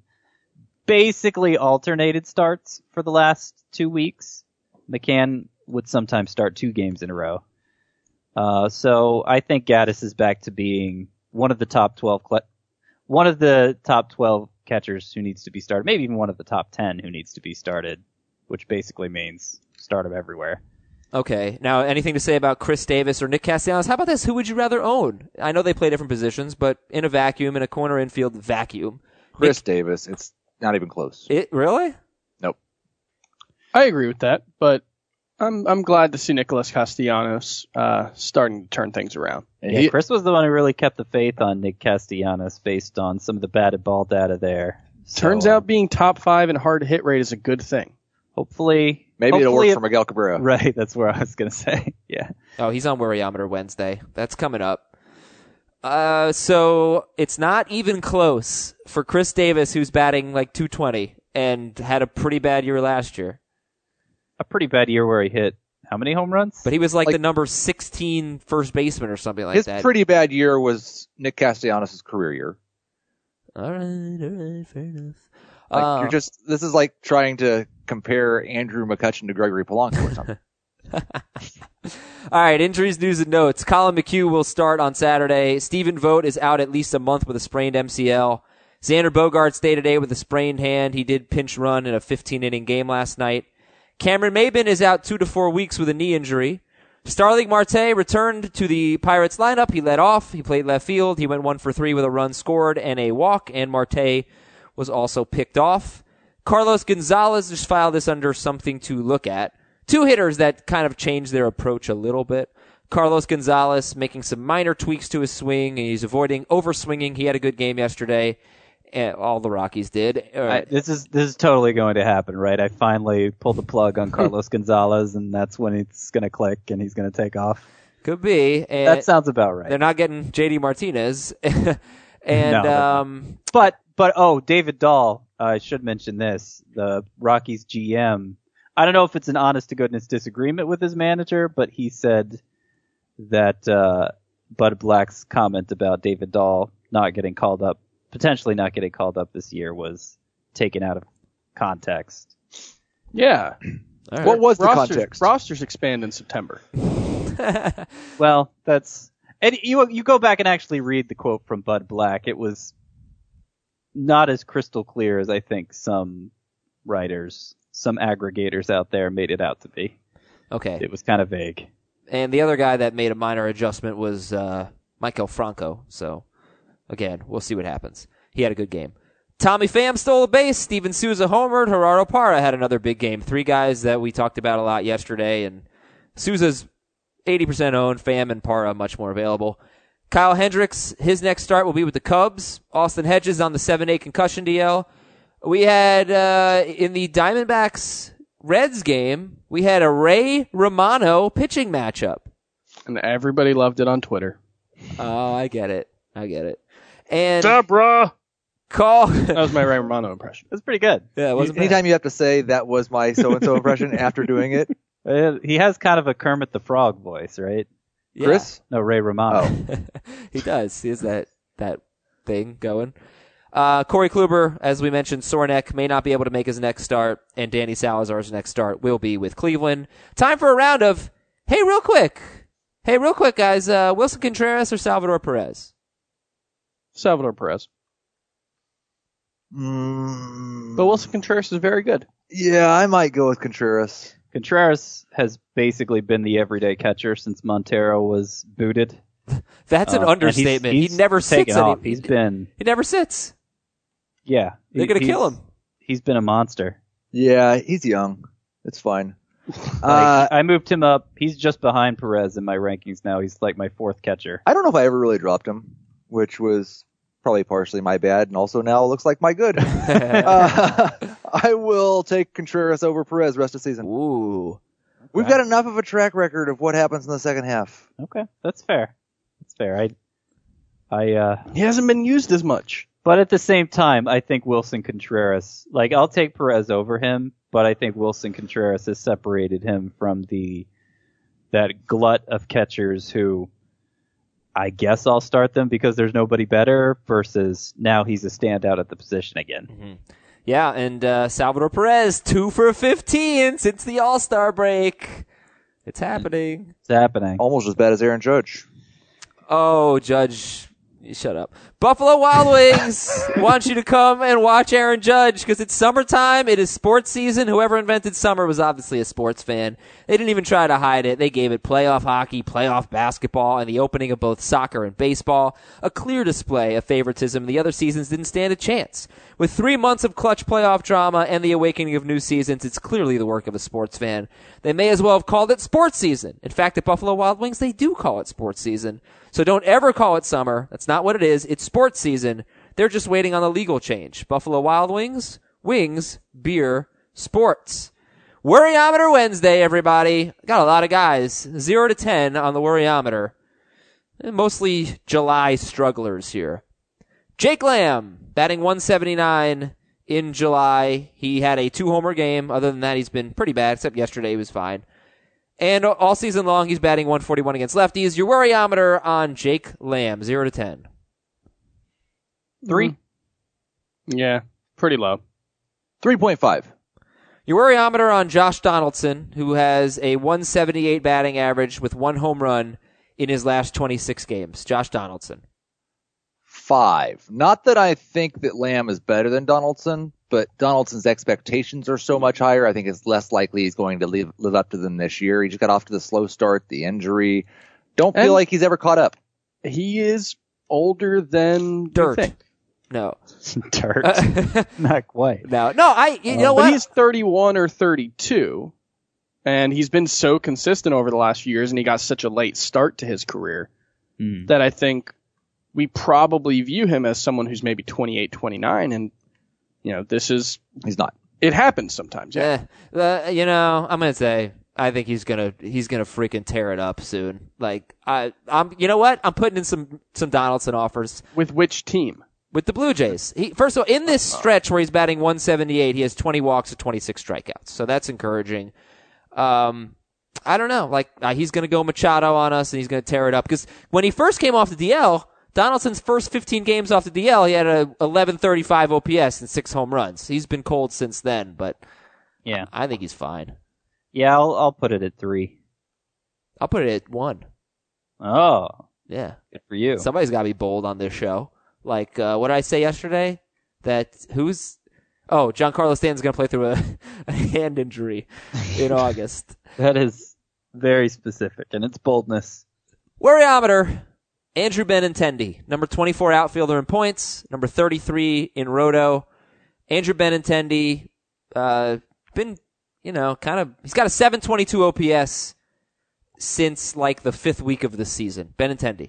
Speaker 3: basically alternated starts for the last two weeks. McCann would sometimes start two games in a row. Uh, so I think Gaddis is back to being one of the top twelve, cle- one of the top twelve catchers who needs to be started, maybe even one of the top ten who needs to be started, which basically means start him everywhere.
Speaker 1: Okay. Now, anything to say about Chris Davis or Nick Castellanos? How about this? Who would you rather own? I know they play different positions, but in a vacuum, in a corner infield vacuum.
Speaker 2: Chris
Speaker 1: Nick,
Speaker 2: Davis. It's not even close.
Speaker 1: It really?
Speaker 2: Nope.
Speaker 4: I agree with that, but I'm I'm glad to see Nicholas Castellanos uh, starting to turn things around.
Speaker 2: And
Speaker 3: Yeah,
Speaker 2: he-
Speaker 3: Chris was the one who really kept the faith on Nick Castellanos based on some of the batted ball data there. So,
Speaker 4: Turns out being top five in hard hit rate is a good thing.
Speaker 3: hopefully,
Speaker 2: maybe it'll
Speaker 3: hopefully
Speaker 2: work for Miguel Cabrera.
Speaker 3: Right, that's where I was going to say. Yeah.
Speaker 1: Oh, he's on Worryometer Wednesday. That's coming up. Uh, so it's not even close for Chris Davis, who's batting like two twenty and had a pretty bad year last year.
Speaker 3: A pretty bad year where he hit how many home runs?
Speaker 1: But he was like,
Speaker 2: Like-
Speaker 1: the number sixteen first baseman or something like
Speaker 2: His
Speaker 1: that.
Speaker 2: pretty bad year was Nick Castellanos' career year.
Speaker 1: All right, all right, fair enough.
Speaker 2: Like
Speaker 1: Uh,
Speaker 2: you're just this is like trying to compare Andrew McCutchen to Gregory Polanco or something.
Speaker 1: All right, injuries, news, and notes. Colin McHugh will start on Saturday. Stephen Vogt is out at least a month with a sprained M C L. Xander Bogaerts day to day with a sprained hand. He did pinch run in a fifteen-inning game last night. Cameron Maybin is out two to four weeks with a knee injury. Starling Marte returned to the Pirates lineup. He led off. He played left field. He went one for three with a run scored and a walk, and Marte was also picked off. Carlos Gonzalez just filed this under something to look at. Two hitters that kind of changed their approach a little bit. Carlos Gonzalez making some minor tweaks to his swing, and he's avoiding overswinging. He had a good game yesterday. Uh, all the Rockies did. Uh,
Speaker 3: I, this is this is totally going to happen, right? I finally pulled the plug on Carlos Gonzalez, and that's when it's going to click, and he's going to take off.
Speaker 1: could be. And
Speaker 3: That sounds about right.
Speaker 1: they're not getting J D Martinez. and
Speaker 3: No, they're
Speaker 1: um,
Speaker 3: But but oh, David Dahl. Uh, I should mention this. The Rockies G M. I don't know if it's an honest to goodness disagreement with his manager, but he said that uh, Bud Black's comment about David Dahl not getting called up, potentially not getting called up this year, was taken out of context.
Speaker 4: Yeah.
Speaker 1: all right.
Speaker 2: What was the
Speaker 4: Rosters,
Speaker 2: context?
Speaker 4: rosters expand in September.
Speaker 3: Well, that's and you you go back and actually read the quote from Bud Black. It was not as crystal clear as I think some writers, some aggregators out there made it out to be.
Speaker 1: Okay.
Speaker 3: It was kind of vague.
Speaker 1: And the other guy that made a minor adjustment was uh, Michael Franco. So, again, we'll see what happens. He had a good game. Tommy Pham stole a base. Steven Souza homered. Gerardo Parra had another big game. Three guys that we talked about a lot yesterday. And Souza's eighty percent owned. Pham and Parra much more available. Kyle Hendricks, his next start will be with the Cubs. Austin Hedges on the seven eight concussion D L. We had, uh, in the Diamondbacks Reds game, we had a Ray Romano pitching matchup.
Speaker 4: And everybody loved it on Twitter.
Speaker 1: Oh, I get it. I get it. And
Speaker 4: Deborah!
Speaker 1: call.
Speaker 4: That was my Ray Romano impression.
Speaker 3: It was pretty good.
Speaker 1: Yeah, it wasn't bad.
Speaker 2: Anytime you have to say that was my so-and-so impression after doing it,
Speaker 3: Uh, He has kind of a Kermit the Frog voice, right?
Speaker 1: Yeah.
Speaker 2: Chris?
Speaker 3: No, Ray Romano.
Speaker 2: Oh.
Speaker 1: He does. He has that, that thing going. Uh, Corey Kluber, as we mentioned, sore neck, may not be able to make his next start, and Danny Salazar's next start will be with Cleveland. Time for a round of, hey, real quick. Hey, real quick, guys. Uh, Wilson Contreras or Salvador Perez?
Speaker 4: Salvador Perez.
Speaker 2: Mm,
Speaker 4: But Wilson Contreras is very good.
Speaker 2: yeah, I might go with Contreras.
Speaker 3: Contreras has basically been the everyday catcher since Montero was booted.
Speaker 1: That's an
Speaker 3: Uh, and he's-
Speaker 1: understatement.
Speaker 3: he's
Speaker 1: he never sits.
Speaker 3: taken off.
Speaker 1: any-
Speaker 3: He's been,
Speaker 1: he never sits.
Speaker 3: yeah.
Speaker 1: They're
Speaker 3: he-
Speaker 1: going to
Speaker 3: he's-
Speaker 1: kill him.
Speaker 3: He's been a monster.
Speaker 2: Yeah, he's young. It's fine.
Speaker 3: Like,
Speaker 2: Uh,
Speaker 3: I moved him up. He's just behind Perez in my rankings now. He's like my fourth catcher.
Speaker 2: I don't know if I ever really dropped him, which was probably partially my bad, and also now looks like my good. uh, I will take Contreras over Perez rest of the season.
Speaker 1: Ooh.
Speaker 2: We've got enough of a track record of what happens in the second half.
Speaker 3: Okay, that's fair. That's fair. I, I, uh,
Speaker 4: He hasn't been used as much.
Speaker 3: but at the same time, I think Wilson Contreras, like, I'll take Perez over him, but I think Wilson Contreras has separated him from the, that glut of catchers who, I guess I'll start them because there's nobody better versus now he's a standout at the position again.
Speaker 1: Mm-hmm. Yeah, and uh, Salvador Perez, two for fifteen since the All-Star break. It's happening.
Speaker 3: It's happening.
Speaker 2: Almost as bad as Aaron Judge.
Speaker 1: Oh, Judge, Shut up. Buffalo Wild Wings want you to come and watch Aaron Judge because it's summertime. It is sports season. Whoever invented summer was obviously a sports fan. They didn't even try to hide it. They gave it playoff hockey, playoff basketball, and the opening of both soccer and baseball. A clear display of favoritism. The other seasons didn't stand a chance. With three months of clutch playoff drama and the awakening of new seasons, it's clearly the work of a sports fan. They may as well have called it sports season. In fact, at Buffalo Wild Wings, they do call it sports season. So don't ever call it summer. That's not what it is. It's sports season. They're just waiting on the legal change. Buffalo Wild Wings, wings, beer, sports. Worryometer Wednesday, everybody. Got a lot of guys. Zero to ten on the Worryometer. Mostly July strugglers here. Jake Lamb, batting one seventy-nine in July. He had a two-homer game. Other than that, he's been pretty bad, except yesterday he was fine. And all season long, he's batting one forty-one against lefties. Your worryometer on Jake Lamb, zero to ten.
Speaker 3: Three.
Speaker 4: Yeah, pretty low.
Speaker 2: three point five.
Speaker 1: Your worryometer on Josh Donaldson, who has a one seventy-eight batting average with one home run in his last twenty-six games. Josh Donaldson.
Speaker 2: Five. Not that I think that Lamb is better than Donaldson, but Donaldson's expectations are so much higher. I think it's less likely he's going to live, live up to them this year. He just got off to the slow start, the injury. Don't feel
Speaker 4: And
Speaker 2: like he's ever caught up.
Speaker 4: He is older than
Speaker 1: Dirt.
Speaker 4: you think.
Speaker 1: No.
Speaker 3: Dirt. Not quite.
Speaker 1: No, no, I, you know
Speaker 4: But
Speaker 1: what?
Speaker 4: he's thirty-one or thirty-two, and he's been so consistent over the last few years, and he got such a late start to his career
Speaker 3: Mm.
Speaker 4: that I think we probably view him as someone who's maybe twenty-eight, twenty-nine, and, you know, this is,
Speaker 2: He's not.
Speaker 4: it happens sometimes, yeah.
Speaker 1: Eh, uh, you know, I'm gonna say I think he's gonna he's gonna freaking tear it up soon. Like I, I'm, you know what? I'm putting in some some Donaldson offers
Speaker 4: With which team?
Speaker 1: with the Blue Jays. He, first of all, in this stretch where he's batting one seventy-eight, he has twenty walks and twenty-six strikeouts, so that's encouraging. Um, I don't know, like uh, he's gonna go Machado on us and he's gonna tear it up because when he first came off the D L. Donaldson's first fifteen games off the D L, he had a eleven thirty-five O P S and six home runs. He's been cold since then, but
Speaker 3: Yeah.
Speaker 1: I think he's fine.
Speaker 3: Yeah, I'll I'll put it at three.
Speaker 1: I'll put it at one.
Speaker 3: Oh,
Speaker 1: Yeah.
Speaker 3: good for you.
Speaker 1: Somebody's got to be bold on this show. Like, uh, what did I say yesterday? That who's... Oh, Giancarlo Stanton's going to play through a, a hand injury in August.
Speaker 3: That is very specific, and it's boldness.
Speaker 1: Worryometer. Andrew Benintendi, number twenty-four outfielder in points, number thirty-three in roto. Andrew Benintendi, uh, been, you know, kind of, he's got a seven twenty-two O P S since like the fifth week of the season. Benintendi.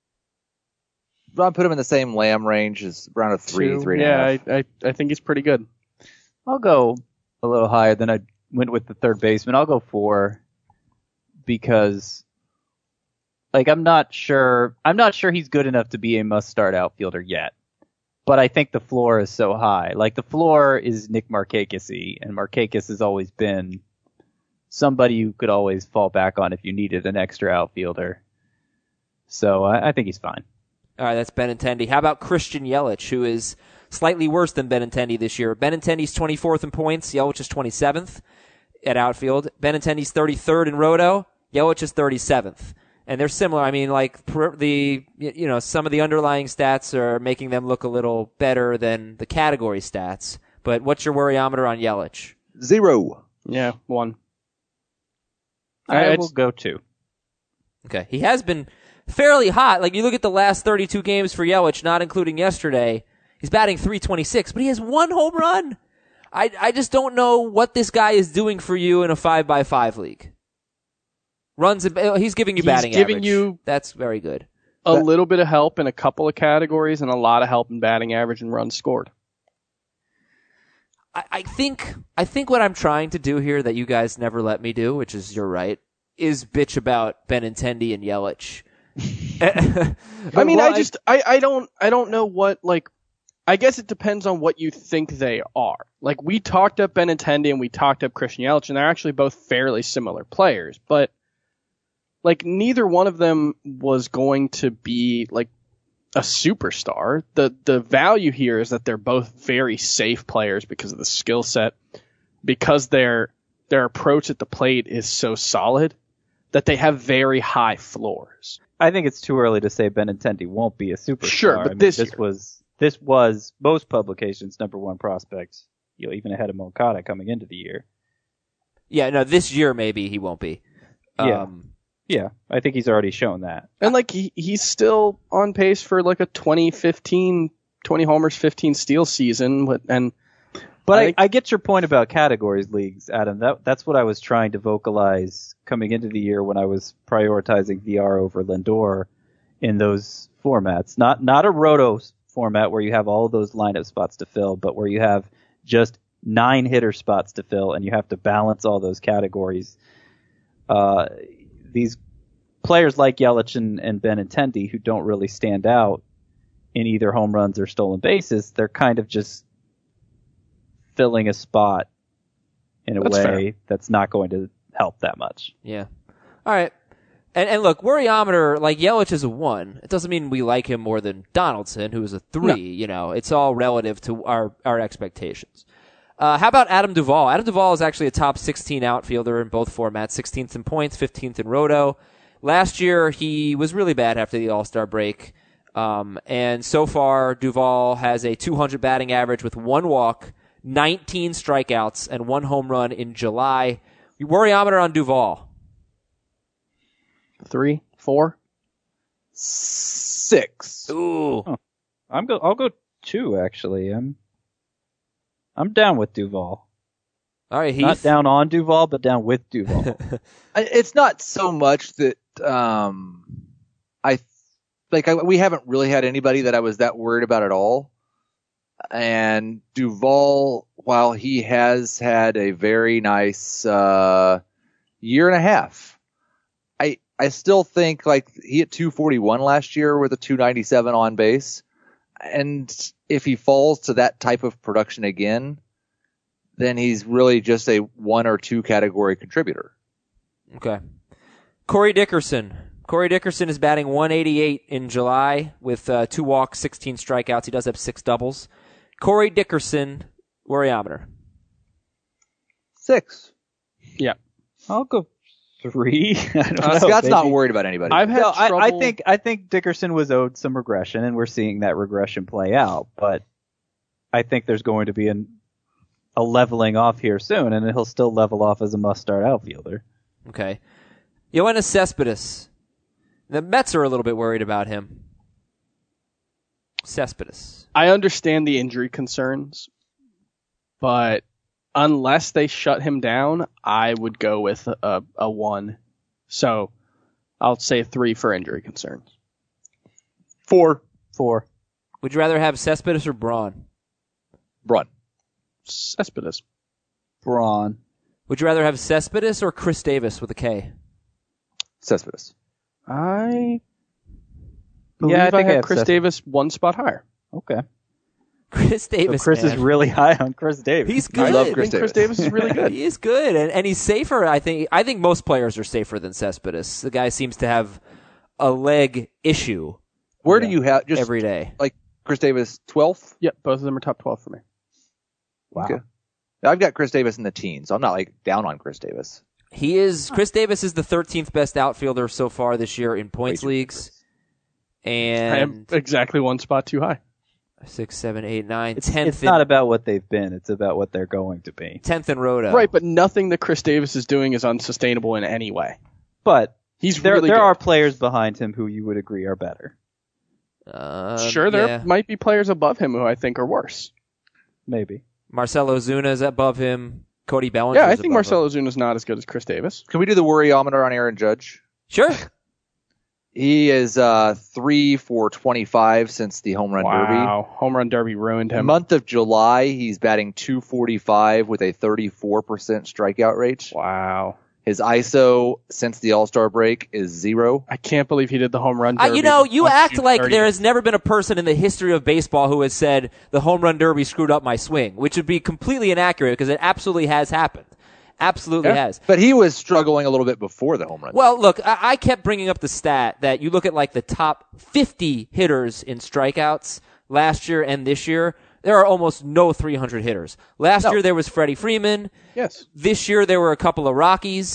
Speaker 2: I'd put him in the same Lamb range as around a three,
Speaker 4: Two.
Speaker 2: three and
Speaker 4: yeah,
Speaker 2: a half.
Speaker 4: I, I, I think he's pretty good.
Speaker 3: I'll go a little higher than I went with the third baseman. I'll go four because, like, I'm not sure. I'm not sure he's good enough to be a must-start outfielder yet. But I think the floor is so high. Like, the floor is Nick Markakis-y, and Markakis has always been somebody you could always fall back on if you needed an extra outfielder. So I, I think he's fine.
Speaker 1: All right, that's Benintendi. How about Christian Yelich, who is slightly worse than Benintendi this year? Benintendi's twenty-fourth in points. Yelich is twenty-seventh at outfield. Benintendi's thirty-third in roto. Yelich is thirty-seventh. And they're similar. I mean, like, the, you know, some of the underlying stats are making them look a little better than the category stats. But what's your worryometer on Yelich?
Speaker 2: Zero.
Speaker 4: Yeah, one.
Speaker 3: I
Speaker 4: I-
Speaker 3: will go two.
Speaker 1: Okay. He has been fairly hot. Like, you look at the last thirty-two games for Yelich, not including yesterday, he's batting three twenty-six, but he has one home run. I, I just don't know what this guy is doing for you in a five by five league. Runs, and, he's giving you
Speaker 4: He's
Speaker 1: batting
Speaker 4: giving
Speaker 1: average.
Speaker 4: you-
Speaker 1: That's very good.
Speaker 4: A
Speaker 2: That-
Speaker 4: little bit of help in a couple of categories and a lot of help in batting average and runs scored.
Speaker 1: I, I think, I think what I'm trying to do here that you guys never let me do, which is you're right, is bitch about Benintendi and Yelich.
Speaker 4: I mean,
Speaker 2: well,
Speaker 4: I just, I, I don't, I don't know what, like, I guess it depends on what you think they are. Like, we talked up Benintendi and we talked up Christian Yelich, and they're actually both fairly similar players, but, like, neither one of them was going to be, like, a superstar. The, the value here is that they're both very safe players because of the skill set, because their, their approach at the plate is so solid. that they have very high floors.
Speaker 3: I think it's too early to say Benintendi won't be a superstar.
Speaker 4: Sure, but
Speaker 3: I mean,
Speaker 4: this
Speaker 3: this
Speaker 4: year.
Speaker 3: was this was most publications' number one prospect, you know, even ahead of Moncada coming into the year.
Speaker 1: Yeah, no, this year maybe he won't be.
Speaker 3: Yeah.
Speaker 1: Um,
Speaker 3: Yeah, I think he's already shown that.
Speaker 4: And like he, he's still on pace for like a twenty fifteen, twenty homers, fifteen steals season. But, and
Speaker 3: But
Speaker 4: I
Speaker 3: I,
Speaker 4: think-
Speaker 3: I get your point about categories leagues, Adam. That that's what I was trying to vocalize coming into the year when I was prioritizing V R over Lindor in those formats. Not not a roto format where you have all of those lineup spots to fill, but where you have just nine hitter spots to fill and you have to balance all those categories. Uh, these players like Yelich and, and Benintendi, who don't really stand out in either home runs or stolen bases, they're kind of just filling a spot in a
Speaker 4: That's
Speaker 3: way
Speaker 4: fair.
Speaker 3: that's not going to help that much.
Speaker 1: Yeah. All right. And and look, worryometer, like Yelich is a one. It doesn't mean we like him more than Donaldson, who is a three.
Speaker 4: No.
Speaker 1: You know, it's all relative to our, our expectations. Uh, how about Adam Duvall? Adam Duvall is actually a top sixteen outfielder in both formats, sixteenth in points, fifteenth in roto. Last year, he was really bad after the All-Star break. Um, and so far, Duvall has a two hundred batting average with one walk, nineteen strikeouts, and one home run in July. Worryometer on Duvall.
Speaker 4: three, four.
Speaker 2: Six.
Speaker 1: Ooh.
Speaker 3: I'm go. I'll go two actually. I'm. I'm down with Duvall.
Speaker 1: All right, Heath.
Speaker 3: Not down on Duvall, but down with Duvall.
Speaker 2: I- It's not so much that um, I like I, we haven't really had anybody that I was that worried about at all. And Duvall, while he has had a very nice uh, year and a half, I I still think like he hit two forty-one last year with a two ninety-seven on base. And if he falls to that type of production again, then he's really just a one or two category contributor.
Speaker 1: Okay. Corey Dickerson. Corey Dickerson is batting one eighty-eight in July with uh, two walks, sixteen strikeouts. He does have six doubles. Corey Dickerson, worryometer.
Speaker 2: Six.
Speaker 4: Yeah.
Speaker 3: I'll go three. I don't
Speaker 4: Uh,
Speaker 3: know,
Speaker 2: Scott's not
Speaker 3: maybe.
Speaker 2: worried about anybody.
Speaker 4: I've had
Speaker 3: No, I,
Speaker 4: trouble.
Speaker 3: I think I think Dickerson was owed some regression, and we're seeing that regression play out. But I think there's going to be an, a leveling off here soon, and he'll still level off as a must-start outfielder.
Speaker 1: Okay. Yoenis Cespedes. The Mets are a little bit worried about him. Cespedes.
Speaker 4: I understand the injury concerns, but unless they shut him down, I would go with a, a one. So I'll say three for injury concerns. Four.
Speaker 3: Four.
Speaker 1: Would you rather have Cespedes or Braun?
Speaker 2: Brun.
Speaker 4: Cespedes.
Speaker 3: Braun.
Speaker 1: Would you rather have Cespedes or Chris Davis with a K?
Speaker 2: Cespedes.
Speaker 4: I believe
Speaker 3: Yeah, I
Speaker 4: I,
Speaker 3: think I
Speaker 4: have
Speaker 3: have
Speaker 4: Chris
Speaker 3: Cespedes.
Speaker 4: Davis one spot higher.
Speaker 3: Okay.
Speaker 1: Chris
Speaker 3: So
Speaker 1: Davis.
Speaker 3: Chris
Speaker 1: man.
Speaker 3: is really high on Chris Davis.
Speaker 1: He's
Speaker 2: I
Speaker 1: good.
Speaker 2: love
Speaker 4: I
Speaker 2: Chris
Speaker 4: think Chris
Speaker 2: Davis.
Speaker 4: Davis is really good.
Speaker 1: He is good, and, and he's safer. I think. I think most players are safer than Cespedes. The guy seems to have a leg issue
Speaker 2: Where
Speaker 3: Yeah.
Speaker 2: do you have just
Speaker 1: every day.
Speaker 2: like Chris Davis twelfth?
Speaker 4: Yep, both of them are top twelve for me.
Speaker 3: Wow.
Speaker 2: Okay. I've got Chris Davis in the teens, so I'm not like down on Chris Davis.
Speaker 1: He is. Chris Davis is the thirteenth best outfielder so far this year in points
Speaker 2: Way too
Speaker 1: leagues,
Speaker 4: I am
Speaker 1: and
Speaker 4: exactly one spot too high.
Speaker 1: six, seven, eight, nine,
Speaker 3: It's,
Speaker 1: tenth.
Speaker 3: it's
Speaker 1: in,
Speaker 3: not about what they've been. It's about what they're going to be.
Speaker 1: tenth in Roto.
Speaker 4: Right, but nothing that Chris Davis is doing is unsustainable in any way.
Speaker 3: But
Speaker 4: He's
Speaker 3: there
Speaker 4: really
Speaker 3: there
Speaker 4: good.
Speaker 3: are players behind him who you would agree are better.
Speaker 1: Um,
Speaker 4: Sure, there
Speaker 1: yeah.
Speaker 4: might be players above him who I think are worse.
Speaker 3: Maybe.
Speaker 1: Marcelo Ozuna is above him. Cody Bellinger.
Speaker 4: Yeah, I
Speaker 1: is
Speaker 4: think
Speaker 1: above
Speaker 4: Marcelo
Speaker 1: him.
Speaker 4: Ozuna is not as good as Chris Davis.
Speaker 2: Can we do the worryometer on Aaron Judge?
Speaker 1: Sure.
Speaker 2: He is uh, three for twenty-five since the home run
Speaker 4: Wow, home run derby ruined
Speaker 2: derby.
Speaker 4: him.
Speaker 2: Month of July, he's batting two forty-five with a thirty-four percent strikeout rate.
Speaker 4: Wow,
Speaker 2: His I S O since the All-Star break is zero.
Speaker 4: I can't believe he did the home run
Speaker 1: Uh,
Speaker 4: derby.
Speaker 1: you know, you
Speaker 4: on
Speaker 1: act
Speaker 4: June
Speaker 1: like
Speaker 4: thirtieth.
Speaker 1: there has never been a person in the history of baseball who has said the home run derby screwed up my swing, which would be completely inaccurate because it absolutely has happened. Absolutely
Speaker 4: Yeah.
Speaker 1: has.
Speaker 2: But he was struggling a little bit before the home run.
Speaker 1: Well, look, I, I kept bringing up the stat that you look at like the top fifty hitters in strikeouts last year and this year. There are almost no three hundred hitters. Last
Speaker 2: No.
Speaker 1: year there was Freddie Freeman.
Speaker 4: Yes.
Speaker 1: This year there were a couple of Rockies.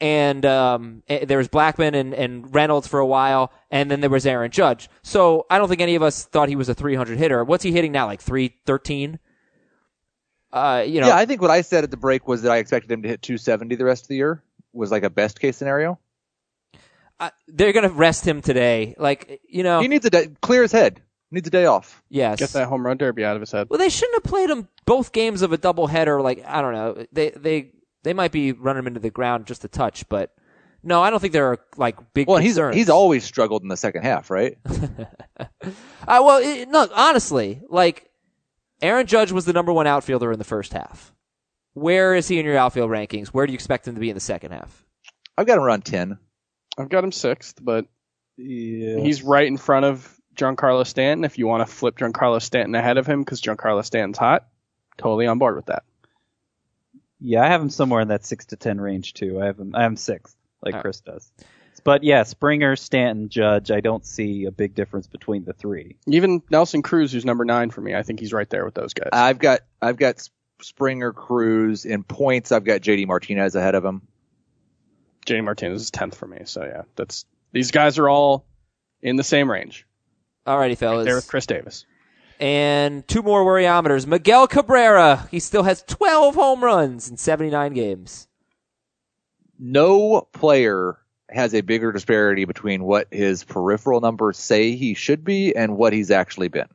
Speaker 1: and um, eh, there was Blackmon and, and Reynolds for a while, and then there was Aaron Judge. So I don't think any of us thought he was a three hundred hitter. What's he hitting now, like three thirteen? Uh, you know,
Speaker 2: yeah, I think what I said at the break was that I expected him to hit two seventy the rest of the year, was like a best case scenario.
Speaker 1: Uh, they're going to rest him today. Like, you know.
Speaker 2: He needs a day, clear his head. Needs a day off.
Speaker 1: Yes.
Speaker 4: Get that home run derby out of his head.
Speaker 1: Well, they shouldn't have played him both games of a doubleheader. Like, I don't know. They, they, they might be running him into the ground just a touch, but no, I don't think there are like big
Speaker 2: well,
Speaker 1: concerns.
Speaker 2: he's, he's always struggled in the second half, right?
Speaker 1: uh, well, it, no, honestly, like, Aaron Judge was the number one outfielder in the first half. Where is he in your outfield rankings? Where do you expect him to be in the second half?
Speaker 2: I've got him around ten.
Speaker 4: I've got him sixth, but
Speaker 3: Yeah.
Speaker 4: he's right in front of Giancarlo Stanton. If you want to flip Giancarlo Stanton ahead of him because Giancarlo Stanton's hot, totally on board with that.
Speaker 3: Yeah, I have him somewhere in that six to ten range too. I have him. I have him sixth, like
Speaker 1: All right.
Speaker 3: Chris does. But yeah, Springer, Stanton, Judge. I don't see a big difference between the three.
Speaker 4: Even Nelson Cruz, who's number nine for me, I think he's right there with those guys.
Speaker 2: I've got I've got Springer, Cruz in points. I've got J D Martinez ahead of him.
Speaker 4: J D Martinez is tenth for me, so yeah, that's these guys are all in the same range.
Speaker 1: Alrighty, fellas.
Speaker 4: There with Chris Davis.
Speaker 1: And two more worryometers. Miguel Cabrera. He still has twelve home runs in seventy-nine games.
Speaker 2: No player has a bigger disparity between what his peripheral numbers say he should be and what he's actually been.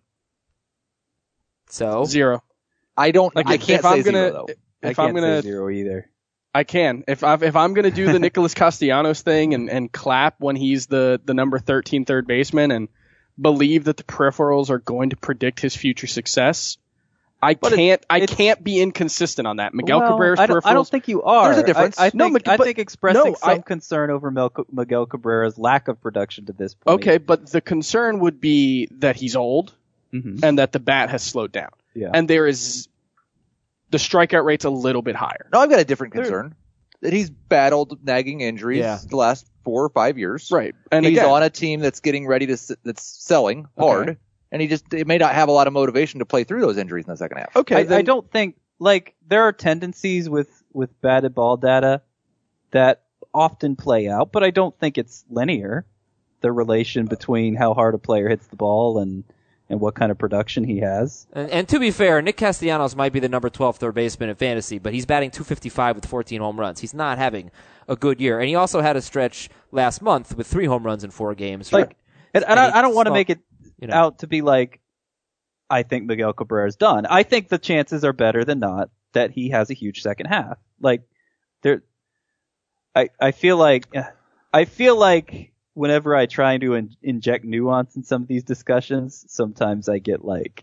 Speaker 1: So
Speaker 4: Zero.
Speaker 2: I don't.
Speaker 4: Like
Speaker 2: I
Speaker 4: if,
Speaker 2: can't
Speaker 4: if
Speaker 2: say
Speaker 4: I'm gonna,
Speaker 2: zero though.
Speaker 3: I
Speaker 4: if
Speaker 3: can't
Speaker 4: I'm gonna,
Speaker 3: say zero either.
Speaker 4: I can. If I if I'm gonna do the Nicholas Castellanos thing and, and clap when he's the the number thirteen third baseman and believe that the peripherals are going to predict his future success, I
Speaker 3: But it-
Speaker 4: can't. I
Speaker 3: it's-
Speaker 4: can't be inconsistent on that. Miguel
Speaker 3: Well,
Speaker 4: Cabrera's
Speaker 3: I don't,
Speaker 4: peripherals.
Speaker 3: I don't think you are.
Speaker 2: There's a difference.
Speaker 3: I, I think,
Speaker 4: No, but-
Speaker 3: I think expressing
Speaker 4: no, I-
Speaker 3: some concern over Mel, Miguel Cabrera's lack of production to this point.
Speaker 4: Okay, but the concern would be that he's old
Speaker 3: Mhm.
Speaker 4: and that the bat has slowed down,
Speaker 3: Yeah.
Speaker 4: and there is the strikeout rate's a little bit higher.
Speaker 2: No, I've got a different concern. That he's battled nagging injuries
Speaker 1: Yeah.
Speaker 2: the last four or five years.
Speaker 4: Right, and
Speaker 2: he's
Speaker 4: again,
Speaker 2: on a team that's getting ready to s- that's selling hard,
Speaker 4: Okay.
Speaker 2: and he just it may not have a lot of motivation to play through those injuries in the second half.
Speaker 4: okay,
Speaker 3: I,
Speaker 4: then,
Speaker 3: I don't think like there are tendencies with with batted ball data that often play out, but I don't think it's linear. The relation between how hard a player hits the ball and and what kind of production he has.
Speaker 1: And, and to be fair, Nick Castellanos might be the number twelve third baseman in fantasy, but he's batting two fifty-five with fourteen home runs. He's not having a good year. And he also had a stretch last month with three home runs in four games.
Speaker 3: Like, and, and I, I don't want to
Speaker 1: Well,
Speaker 3: make it
Speaker 1: you know.
Speaker 3: out to be like I think Miguel Cabrera's done. I think the chances are better than not that he has a huge second half. Like there, I I feel like I feel like whenever I try to in, inject nuance in some of these discussions, sometimes I get like,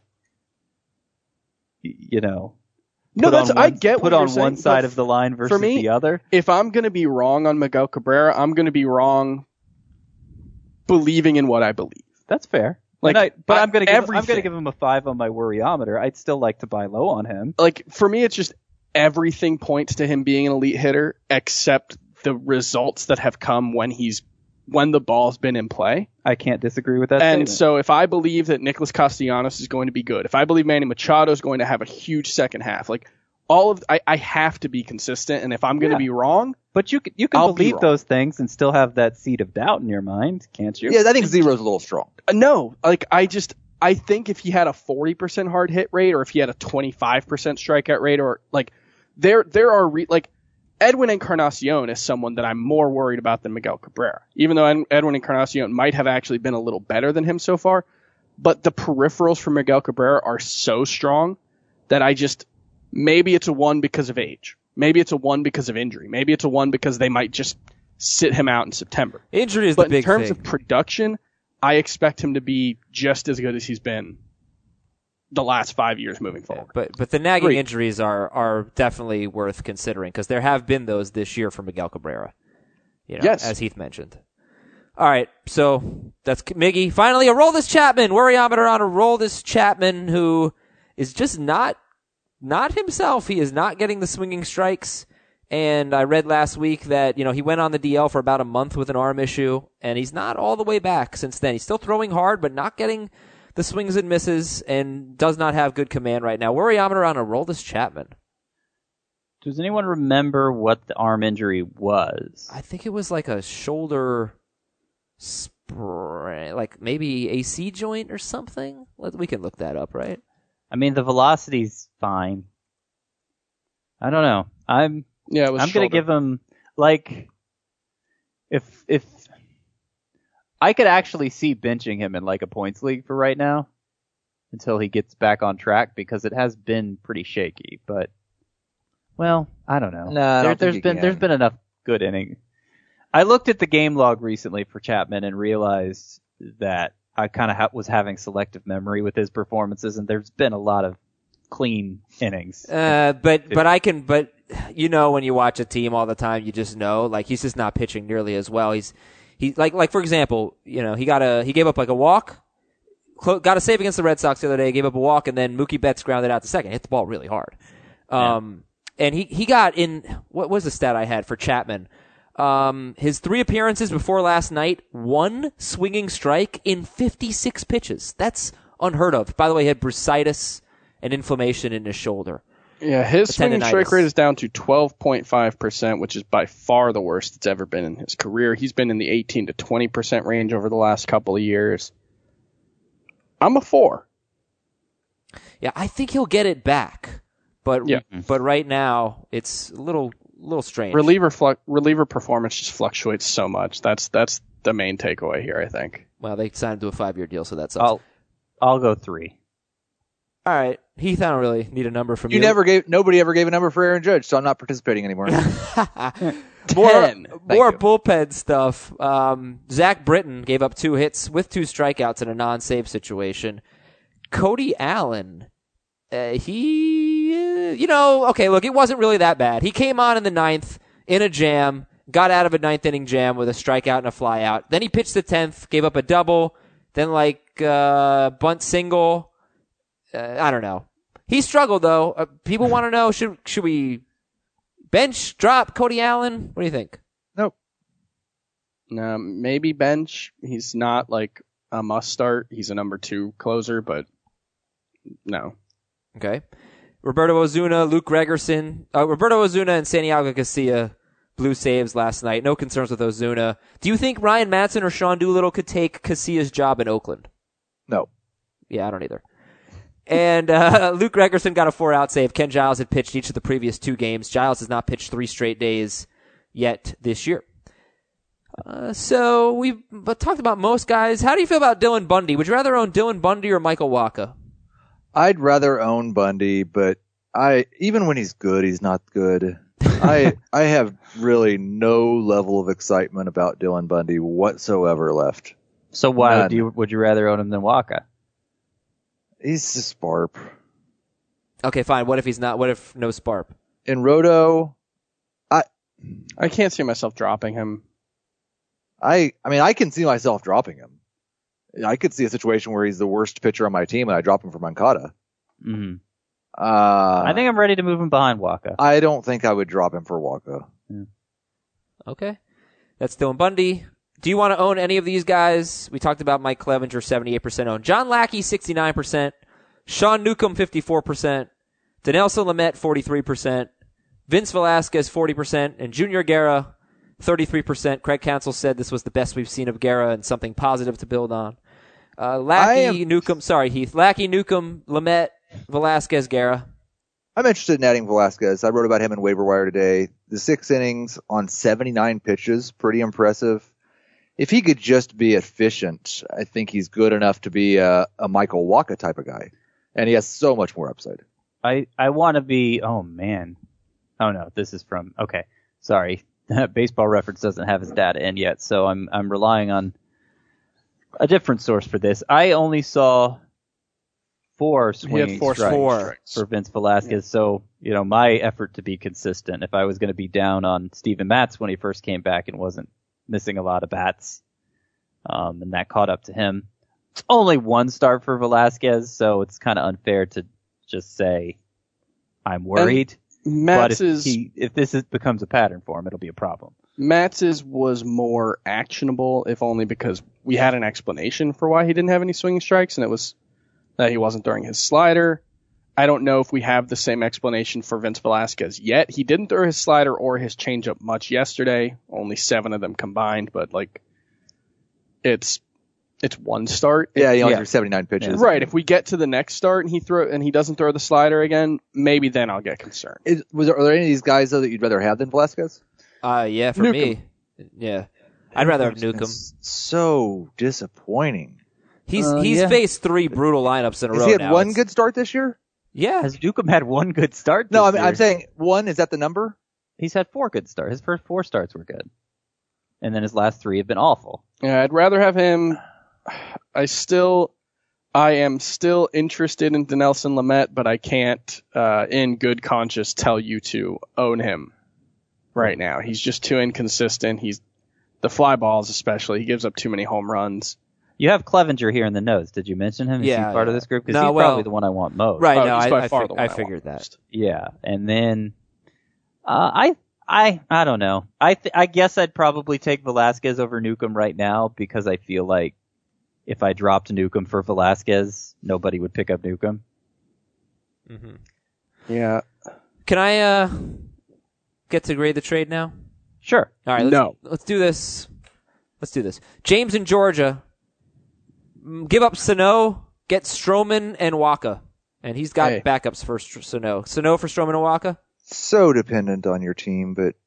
Speaker 3: y- you know,
Speaker 4: No,
Speaker 3: put
Speaker 4: that's
Speaker 3: on
Speaker 4: I
Speaker 3: one-
Speaker 4: get what
Speaker 3: put
Speaker 4: you're
Speaker 3: on
Speaker 4: saying,
Speaker 3: one side
Speaker 4: but
Speaker 3: of the line versus
Speaker 4: me,
Speaker 3: the other.
Speaker 4: if I'm going to be wrong on Miguel Cabrera, I'm going to be wrong believing in what I believe.
Speaker 3: That's fair.
Speaker 4: Like,
Speaker 3: And I, but
Speaker 4: I-
Speaker 3: I'm gonna give him, I'm
Speaker 4: everything.
Speaker 3: gonna give him a five on my worryometer. I'd still like to buy low on him.
Speaker 4: Like for me, it's just everything points to him being an elite hitter, except the results that have come when he's when the ball's been in play.
Speaker 3: I can't disagree with that.
Speaker 4: And
Speaker 3: statement.
Speaker 4: so if I believe that Nicholas Castellanos is going to be good, if I believe Manny Machado is going to have a huge second half, like all of I, I have to be consistent. And if I'm going to
Speaker 3: Yeah.
Speaker 4: be wrong,
Speaker 3: But you can, you can
Speaker 4: I'll be
Speaker 3: believe
Speaker 4: wrong.
Speaker 3: those things and still have that seed of doubt in your mind, can't you?
Speaker 2: Yeah, I think zero's a little strong.
Speaker 4: uh, no, like I just I think if he had a forty percent hard hit rate, or if he had a twenty-five percent strikeout rate, or like there there are re- like Edwin Encarnacion is someone that I'm more worried about than Miguel Cabrera, even though Ed- Edwin Encarnacion might have actually been a little better than him so far. But the peripherals for Miguel Cabrera are so strong that I just maybe it's a one because of age, maybe it's a one because of injury, maybe it's a one because they might just sit him out in September.
Speaker 1: Injury is
Speaker 4: But
Speaker 1: the big
Speaker 4: in terms
Speaker 1: thing.
Speaker 4: of production, I expect him to be just as good as he's been the last five years moving forward.
Speaker 1: But but the nagging
Speaker 4: Agreed.
Speaker 1: injuries are are definitely worth considering because there have been those this year for Miguel Cabrera. You know,
Speaker 4: Yes.
Speaker 1: as Heath mentioned. All right, so that's Miggy. Finally, a Aroldis Chapman. Worryometer on a Aroldis Chapman, who is just not not himself. He is not getting the swinging strikes. And I read last week that, you know, he went on the D L for about a month with an arm issue, and he's not all the way back since then. He's still throwing hard, but not getting the swings and misses, and does not have good command right now. Worryometer on a Aroldis Chapman.
Speaker 3: Does anyone remember what the arm injury was?
Speaker 1: I think it was like a shoulder sprain, like maybe A C joint or something. We can look that up, right?
Speaker 3: I mean, the velocity's fine. I don't know. I'm
Speaker 4: Yeah, it was
Speaker 3: I'm
Speaker 4: shoulder.
Speaker 3: gonna give him like if if I could actually see benching him in like a points league for right now until he gets back on track because it has been pretty shaky. But well, I don't know.
Speaker 2: Nah, I
Speaker 3: There,
Speaker 2: don't think
Speaker 3: there's
Speaker 2: you
Speaker 3: been
Speaker 2: can.
Speaker 3: there's been enough good innings. I looked at the game log recently for Chapman and realized that I kind of ha- was having selective memory with his performances, and there's been a lot of clean innings.
Speaker 1: Uh, but but I can but you know when you watch a team all the time, you just know like he's just not pitching nearly as well. He's he like like for example, you know he got a he gave up like a walk, clo- got a save against the Red Sox the other day, gave up a walk, and then Mookie Betts grounded out to second, hit the ball really hard. Um, yeah. and he he got in what was the stat I had for Chapman? Um, his three appearances before last night, one swinging strike in fifty-six pitches. That's unheard of. By the way, he had bursitis and inflammation in his shoulder.
Speaker 4: Yeah, his swinging
Speaker 1: tendonitis.
Speaker 4: strike rate is down to twelve point five percent, which is by far the worst it's ever been in his career. He's been in the eighteen to twenty percent range over the last couple of years. I'm a four.
Speaker 1: Yeah, I think he'll get it back. But
Speaker 4: Yeah.
Speaker 1: but right now, it's a little little strange.
Speaker 4: Reliever flu- reliever performance just fluctuates so much. That's that's the main takeaway here, I think.
Speaker 1: Well, they signed him to a five-year deal, so that sucks.
Speaker 3: I'll I'll go three.
Speaker 1: All right, Heath, I don't really need a number from you.
Speaker 2: You never gave. Nobody ever gave a number for Aaron Judge, so I'm not participating anymore.
Speaker 1: more
Speaker 4: Ten.
Speaker 1: more
Speaker 2: you.
Speaker 1: bullpen stuff. Um, Zach Britton gave up two hits with two strikeouts in a non-save situation. Cody Allen, uh, he, uh, you know, okay, look, it wasn't really that bad. He came on in the ninth in a jam, got out of a ninth inning jam with a strikeout and a flyout. Then he pitched the tenth, gave up a double, then like uh, bunt single. Uh, I don't know. He struggled though. Uh, people want to know should should we bench, drop Cody Allen? What do you think?
Speaker 2: Nope.
Speaker 4: No, maybe bench. He's not like a must start. He's a number two closer, but no.
Speaker 1: Okay. Roberto Ozuna, Luke Gregerson, uh, Roberto Ozuna and Santiago Casilla blew saves last night. No concerns with Ozuna. Do you think Ryan Madsen or Sean Doolittle could take Casilla's job in Oakland?
Speaker 2: No.
Speaker 1: Yeah, I don't either. And uh, Luke Gregerson got a four-out save. Ken Giles had pitched each of the previous two games. Giles has not pitched three straight days yet this year. Uh, so we've talked about most guys. How do you feel about Dylan Bundy? Would you rather own Dylan Bundy or Michael Wacha?
Speaker 2: I'd rather own Bundy, but I even when he's good, he's not good. I I have really no level of excitement about Dylan Bundy whatsoever left.
Speaker 3: So why
Speaker 2: None.
Speaker 3: would you would you rather own him than Waka?
Speaker 2: He's just Sparp.
Speaker 1: Okay, fine. What if he's not? What if no Sparp?
Speaker 2: In Roto,
Speaker 4: I can't see myself dropping him.
Speaker 2: I I mean I can see myself dropping him. I could see a situation where he's the worst pitcher on my team and I drop him for Moncada.
Speaker 3: Mm-hmm.
Speaker 2: Uh,
Speaker 3: I think I'm ready to move him behind Waka.
Speaker 2: I don't think I would drop him for Waka.
Speaker 1: Okay. That's Dylan Bundy. Do you want to own any of these guys? We talked about Mike Clevenger, seventy-eight percent owned. John Lackey, sixty-nine percent. Sean Newcomb, fifty-four percent. Denelson Lamet, forty-three percent. Vince Velasquez, forty percent. And Junior Guerra, thirty-three percent. Craig Counsell said this was the best we've seen of Guerra and something positive to build on. Uh, Lackey,
Speaker 2: am-
Speaker 1: Newcomb, sorry, Heath. Lackey, Newcomb, Lamet, Velasquez, Guerra.
Speaker 2: I'm interested in adding Velasquez. I wrote about him in Waiver Wire today. The six innings on seventy-nine pitches, pretty impressive. If he could just be efficient, I think he's good enough to be a, a Michael Wacha type of guy. And he has so much more upside.
Speaker 3: I, I want to be, oh man. Oh no, this is from, okay. Sorry. Baseball Reference doesn't have his data in yet, so I'm, I'm relying on a different source for this. I only saw four swinging
Speaker 4: four
Speaker 3: strikes
Speaker 1: Four.
Speaker 4: strikes.
Speaker 3: for Vince Velasquez, so, you know, my effort to be consistent, if I was going to be down on Steven Matz when he first came back and wasn't missing a lot of bats, um, and that caught up to him. It's only one start for Velasquez, so it's kind of unfair to just say I'm worried. But if,
Speaker 4: Matz's
Speaker 3: he, if this is, becomes a pattern for him, it'll be a problem.
Speaker 4: Matz's was more actionable, if only because we had an explanation for why he didn't have any swinging strikes, and it was that he wasn't throwing his slider. I don't know if we have the same explanation for Vince Velasquez yet. He didn't throw his slider or his changeup much yesterday. Only seven of them combined, but like it's it's one start.
Speaker 2: Yeah, he only
Speaker 3: Yeah.
Speaker 2: threw seventy-nine pitches.
Speaker 4: Right. If we get to the next start and he throw and he doesn't throw the slider again, maybe then I'll get concerned.
Speaker 2: Is, was there, are there any of these guys though that you'd rather have than Velasquez?
Speaker 1: Uh, yeah, for
Speaker 4: Newcomb.
Speaker 1: me, yeah, I'd rather have
Speaker 2: It's
Speaker 1: Newcomb.
Speaker 2: So disappointing.
Speaker 1: He's
Speaker 3: Uh,
Speaker 1: he's
Speaker 3: yeah.
Speaker 1: faced three brutal lineups in a
Speaker 2: Has
Speaker 1: row
Speaker 2: he had
Speaker 1: now.
Speaker 2: one
Speaker 1: It's-
Speaker 2: good start this year?
Speaker 1: Yeah,
Speaker 3: Has Newcomb had one good start?
Speaker 2: No, I
Speaker 3: this
Speaker 2: mean,
Speaker 3: year?
Speaker 2: I'm saying one. Is that the number?
Speaker 3: He's had four good starts. His first four starts were good, and then his last three have been awful.
Speaker 4: Yeah, I'd rather have him. I still, I am still interested in Dinelson Lamet, but I can't, uh, in good conscience, tell you to own him right now. He's just too inconsistent. He's the fly balls, especially. He gives up too many home runs.
Speaker 3: You have Clevenger here in the notes. Did you mention him? Is
Speaker 1: Yeah,
Speaker 3: he part
Speaker 1: yeah.
Speaker 3: of this group? Because
Speaker 1: No,
Speaker 3: he's
Speaker 1: well-
Speaker 3: probably the one I want most.
Speaker 1: right.
Speaker 4: Oh,
Speaker 1: no,
Speaker 4: he's
Speaker 1: I
Speaker 4: by
Speaker 1: I,
Speaker 4: far
Speaker 1: fig-
Speaker 4: the one
Speaker 1: I
Speaker 4: I want
Speaker 1: figured that.
Speaker 4: most.
Speaker 3: Yeah, and then uh, I I I don't know. I th- I guess I'd probably take Velasquez over Newcomb right now because I feel like if I dropped Newcomb for Velasquez, nobody would pick up Newcomb.
Speaker 1: hmm
Speaker 4: Yeah.
Speaker 1: Can I uh get to grade the trade now?
Speaker 3: Sure.
Speaker 1: All right, let's,
Speaker 4: No.
Speaker 1: let's do this. Let's do this. James in Georgia, mm, give up Sano, get Stroman and Waka, and he's got
Speaker 4: Hey.
Speaker 1: backups for Str- Sano. Sano for Stroman and Waka.
Speaker 2: So dependent on your team, but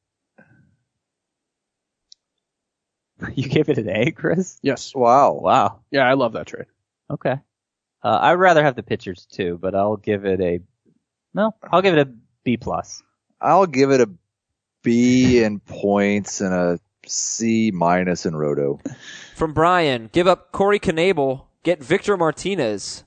Speaker 3: You gave it an A, Chris?
Speaker 4: Yes.
Speaker 2: wow.
Speaker 3: Wow.
Speaker 4: Yeah, I love that trade.
Speaker 3: Okay. Uh, I'd rather have the pitchers too, but I'll give it a no. I'll give it a B plus.
Speaker 2: I'll give it a B in points and a C minus in roto.
Speaker 1: From Brian, give up Corey Knebel, get Victor Martinez.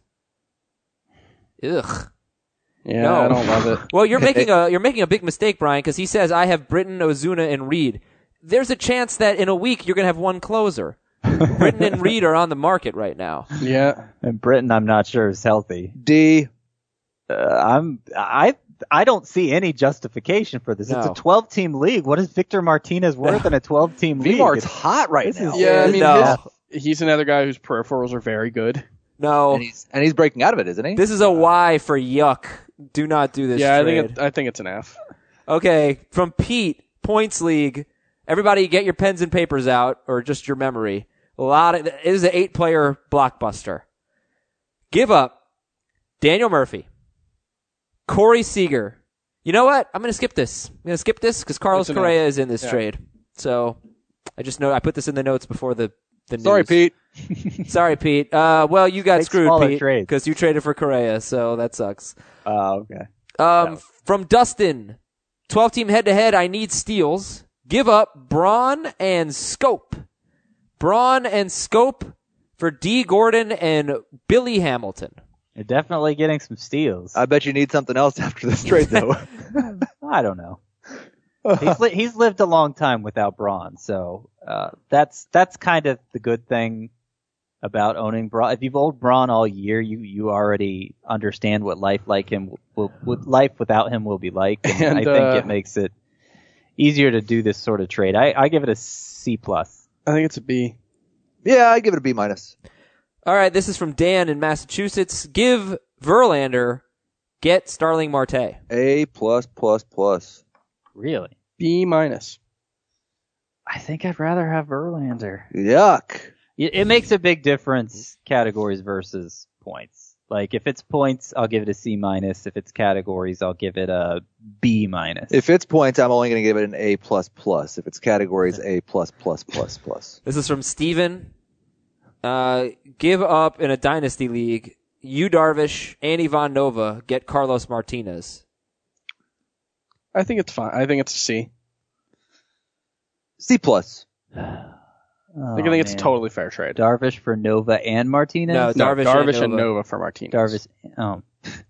Speaker 1: Ugh.
Speaker 4: Yeah,
Speaker 1: No.
Speaker 4: I don't love it.
Speaker 1: Well, you're making a you're making a big mistake, Brian, because he says I have Britton, Ozuna, and Reed. There's a chance that in a week you're gonna have one closer. Britton and Reed are on the market right now.
Speaker 4: Yeah.
Speaker 3: And Britton, I'm not sure is healthy.
Speaker 2: D.
Speaker 3: Uh, I'm I I don't see any justification for this. It's
Speaker 1: No.
Speaker 3: a twelve team league. What is Victor Martinez worth in a twelve team league?
Speaker 2: V-Mart's hot right
Speaker 3: This
Speaker 2: now.
Speaker 3: is-
Speaker 4: Yeah, I mean,
Speaker 1: No.
Speaker 4: his, he's another guy whose peripherals are very good.
Speaker 1: No,
Speaker 2: And he's and he's breaking out of it, isn't he?
Speaker 1: this is a Y for yuck. Do not do this.
Speaker 4: Yeah, I
Speaker 1: trade.
Speaker 4: think it, I think it's an F.
Speaker 1: Okay, from Pete, Points League. Everybody get your pens and papers out, or just your memory. A lot of, it is an eight player blockbuster. Give up Daniel Murphy, Corey Seager. You know what? I'm going to skip this. I'm going to skip this because Carlos
Speaker 4: It's an
Speaker 1: Correa
Speaker 4: F.
Speaker 1: is in this
Speaker 4: Yeah.
Speaker 1: trade. So I just know I put this in the notes before the, the news.
Speaker 2: Sorry, Pete.
Speaker 1: Sorry, Pete. Uh, well, you got
Speaker 3: Make
Speaker 1: screwed,
Speaker 3: smaller
Speaker 1: Pete,
Speaker 3: trades.
Speaker 1: because you traded for Correa, so that sucks.
Speaker 3: Oh, okay.
Speaker 1: Um, from Dustin, twelve team head to head. I need steals. Give up Braun and Scope. Braun and Scope for D. Gordon and Billy Hamilton.
Speaker 3: You're definitely getting some steals.
Speaker 2: I bet you need something else after this trade, though.
Speaker 3: I don't know. he's li- he's lived a long time without Braun, so uh, that's that's kind of the good thing about owning Braun. If you've owned Braun all year, you you already understand what life like him will, what life without him will be like, and,
Speaker 4: And,
Speaker 3: I think
Speaker 4: uh,
Speaker 3: it makes it easier to do this sort of trade. I, I give it a C plus.
Speaker 4: I think it's a B.
Speaker 2: Yeah, I give it a B minus.
Speaker 1: All right, this is from Dan in Massachusetts. Give Verlander, get Starling Marte.
Speaker 2: A plus plus plus.
Speaker 3: Really,
Speaker 4: B minus.
Speaker 3: I think I'd rather have Verlander.
Speaker 2: Yuck.
Speaker 3: It, it makes a big difference, categories versus points. Like, if it's points, I'll give it a C minus. If it's categories, I'll give it a B minus.
Speaker 2: If it's points, I'm only going to give it an A plus plus. If it's categories, A plus plus plus plus.
Speaker 1: This is from Steven. Uh, give up in a dynasty league. Yu Darvish and Ivan Nova, get Carlos Martinez.
Speaker 4: I think it's fine. I think it's a C.
Speaker 2: C plus.
Speaker 3: Oh,
Speaker 4: I think, I think it's a
Speaker 3: man.
Speaker 4: totally fair trade.
Speaker 3: Darvish for Nova and Martinez?
Speaker 1: No,
Speaker 4: No,
Speaker 1: Darvish,
Speaker 4: Darvish,
Speaker 1: and
Speaker 4: and
Speaker 1: Nova.
Speaker 4: Nova for Martinez.
Speaker 3: Darvish. Oh.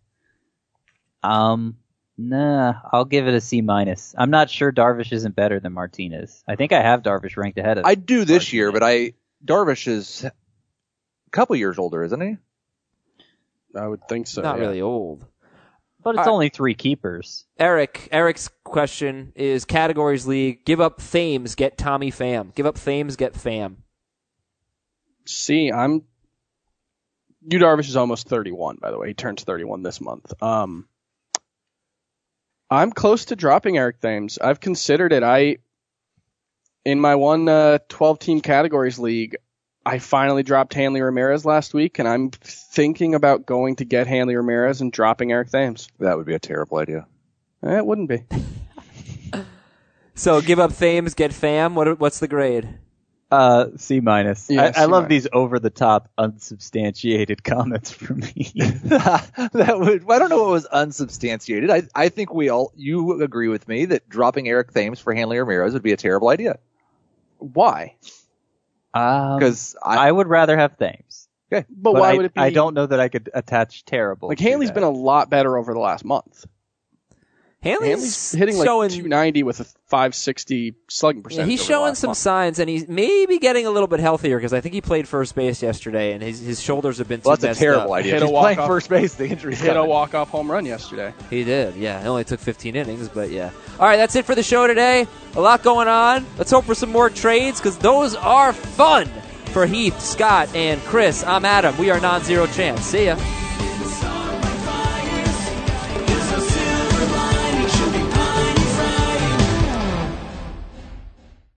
Speaker 3: um, nah, I'll give it a C minus. I'm not sure Darvish isn't better than Martinez. I think I have Darvish ranked ahead of
Speaker 2: I do this year, but I Darvish is a couple years older, isn't he?
Speaker 4: I would think so.
Speaker 1: Not
Speaker 4: yeah.
Speaker 1: really old.
Speaker 3: But it's
Speaker 1: I-
Speaker 3: only three keepers.
Speaker 1: Eric, Eric's question is categories league. Give up Thames, get Tommy Pham. Give up Thames, get Pham.
Speaker 4: C. I'm Yu Darvish is almost thirty-one, by the way. He turns thirty-one this month. Um, I'm close to dropping Eric Thames. I've considered it. I, in my one uh, twelve-team categories league, I finally dropped Hanley Ramirez last week, and I'm thinking about going to get Hanley Ramirez and dropping Eric Thames.
Speaker 2: That would be a terrible idea.
Speaker 4: Eh, it wouldn't be.
Speaker 1: So give up Thames, get Pham. What what's the grade?
Speaker 3: Uh, C minus.
Speaker 4: Yeah,
Speaker 3: I, I
Speaker 4: C
Speaker 3: love
Speaker 4: minus.
Speaker 3: these over the top, unsubstantiated comments from me.
Speaker 2: that would. I don't know what was unsubstantiated. I I think we all. You agree with me that dropping Eric Thames for Hanley Ramirez would be a terrible idea.
Speaker 4: Why?
Speaker 2: Because
Speaker 3: um,
Speaker 2: I,
Speaker 3: I would rather have Thames.
Speaker 2: okay.
Speaker 4: But,
Speaker 3: But
Speaker 4: why
Speaker 3: I,
Speaker 4: would it be?
Speaker 3: I don't know that I could attach terrible.
Speaker 4: Like
Speaker 3: to
Speaker 4: Hanley's
Speaker 3: that.
Speaker 4: been a lot better over the last month.
Speaker 1: Hanley's,
Speaker 4: Hanley's hitting like
Speaker 1: showing,
Speaker 4: two ninety with a five sixty slugging
Speaker 1: yeah,
Speaker 4: percentage.
Speaker 1: he's
Speaker 4: over the
Speaker 1: showing
Speaker 4: last
Speaker 1: some
Speaker 4: month.
Speaker 1: signs, and he's maybe getting a little bit healthier because I think he played first base yesterday, and his his shoulders have been too
Speaker 2: Well, that's a
Speaker 1: messed
Speaker 2: terrible
Speaker 1: up.
Speaker 2: idea.
Speaker 4: Hit
Speaker 2: If
Speaker 4: a
Speaker 2: he's playing
Speaker 4: walk-off-
Speaker 2: first base, the injury's
Speaker 4: Hit a
Speaker 2: coming.
Speaker 4: walk-off home run yesterday.
Speaker 1: He did, yeah. It only took fifteen innings, but yeah. All right, that's it for the show today. A lot going on. Let's hope for some more trades because those are fun. For Heath, Scott, and Chris, I'm Adam. We are Non-Zero Chance. See ya.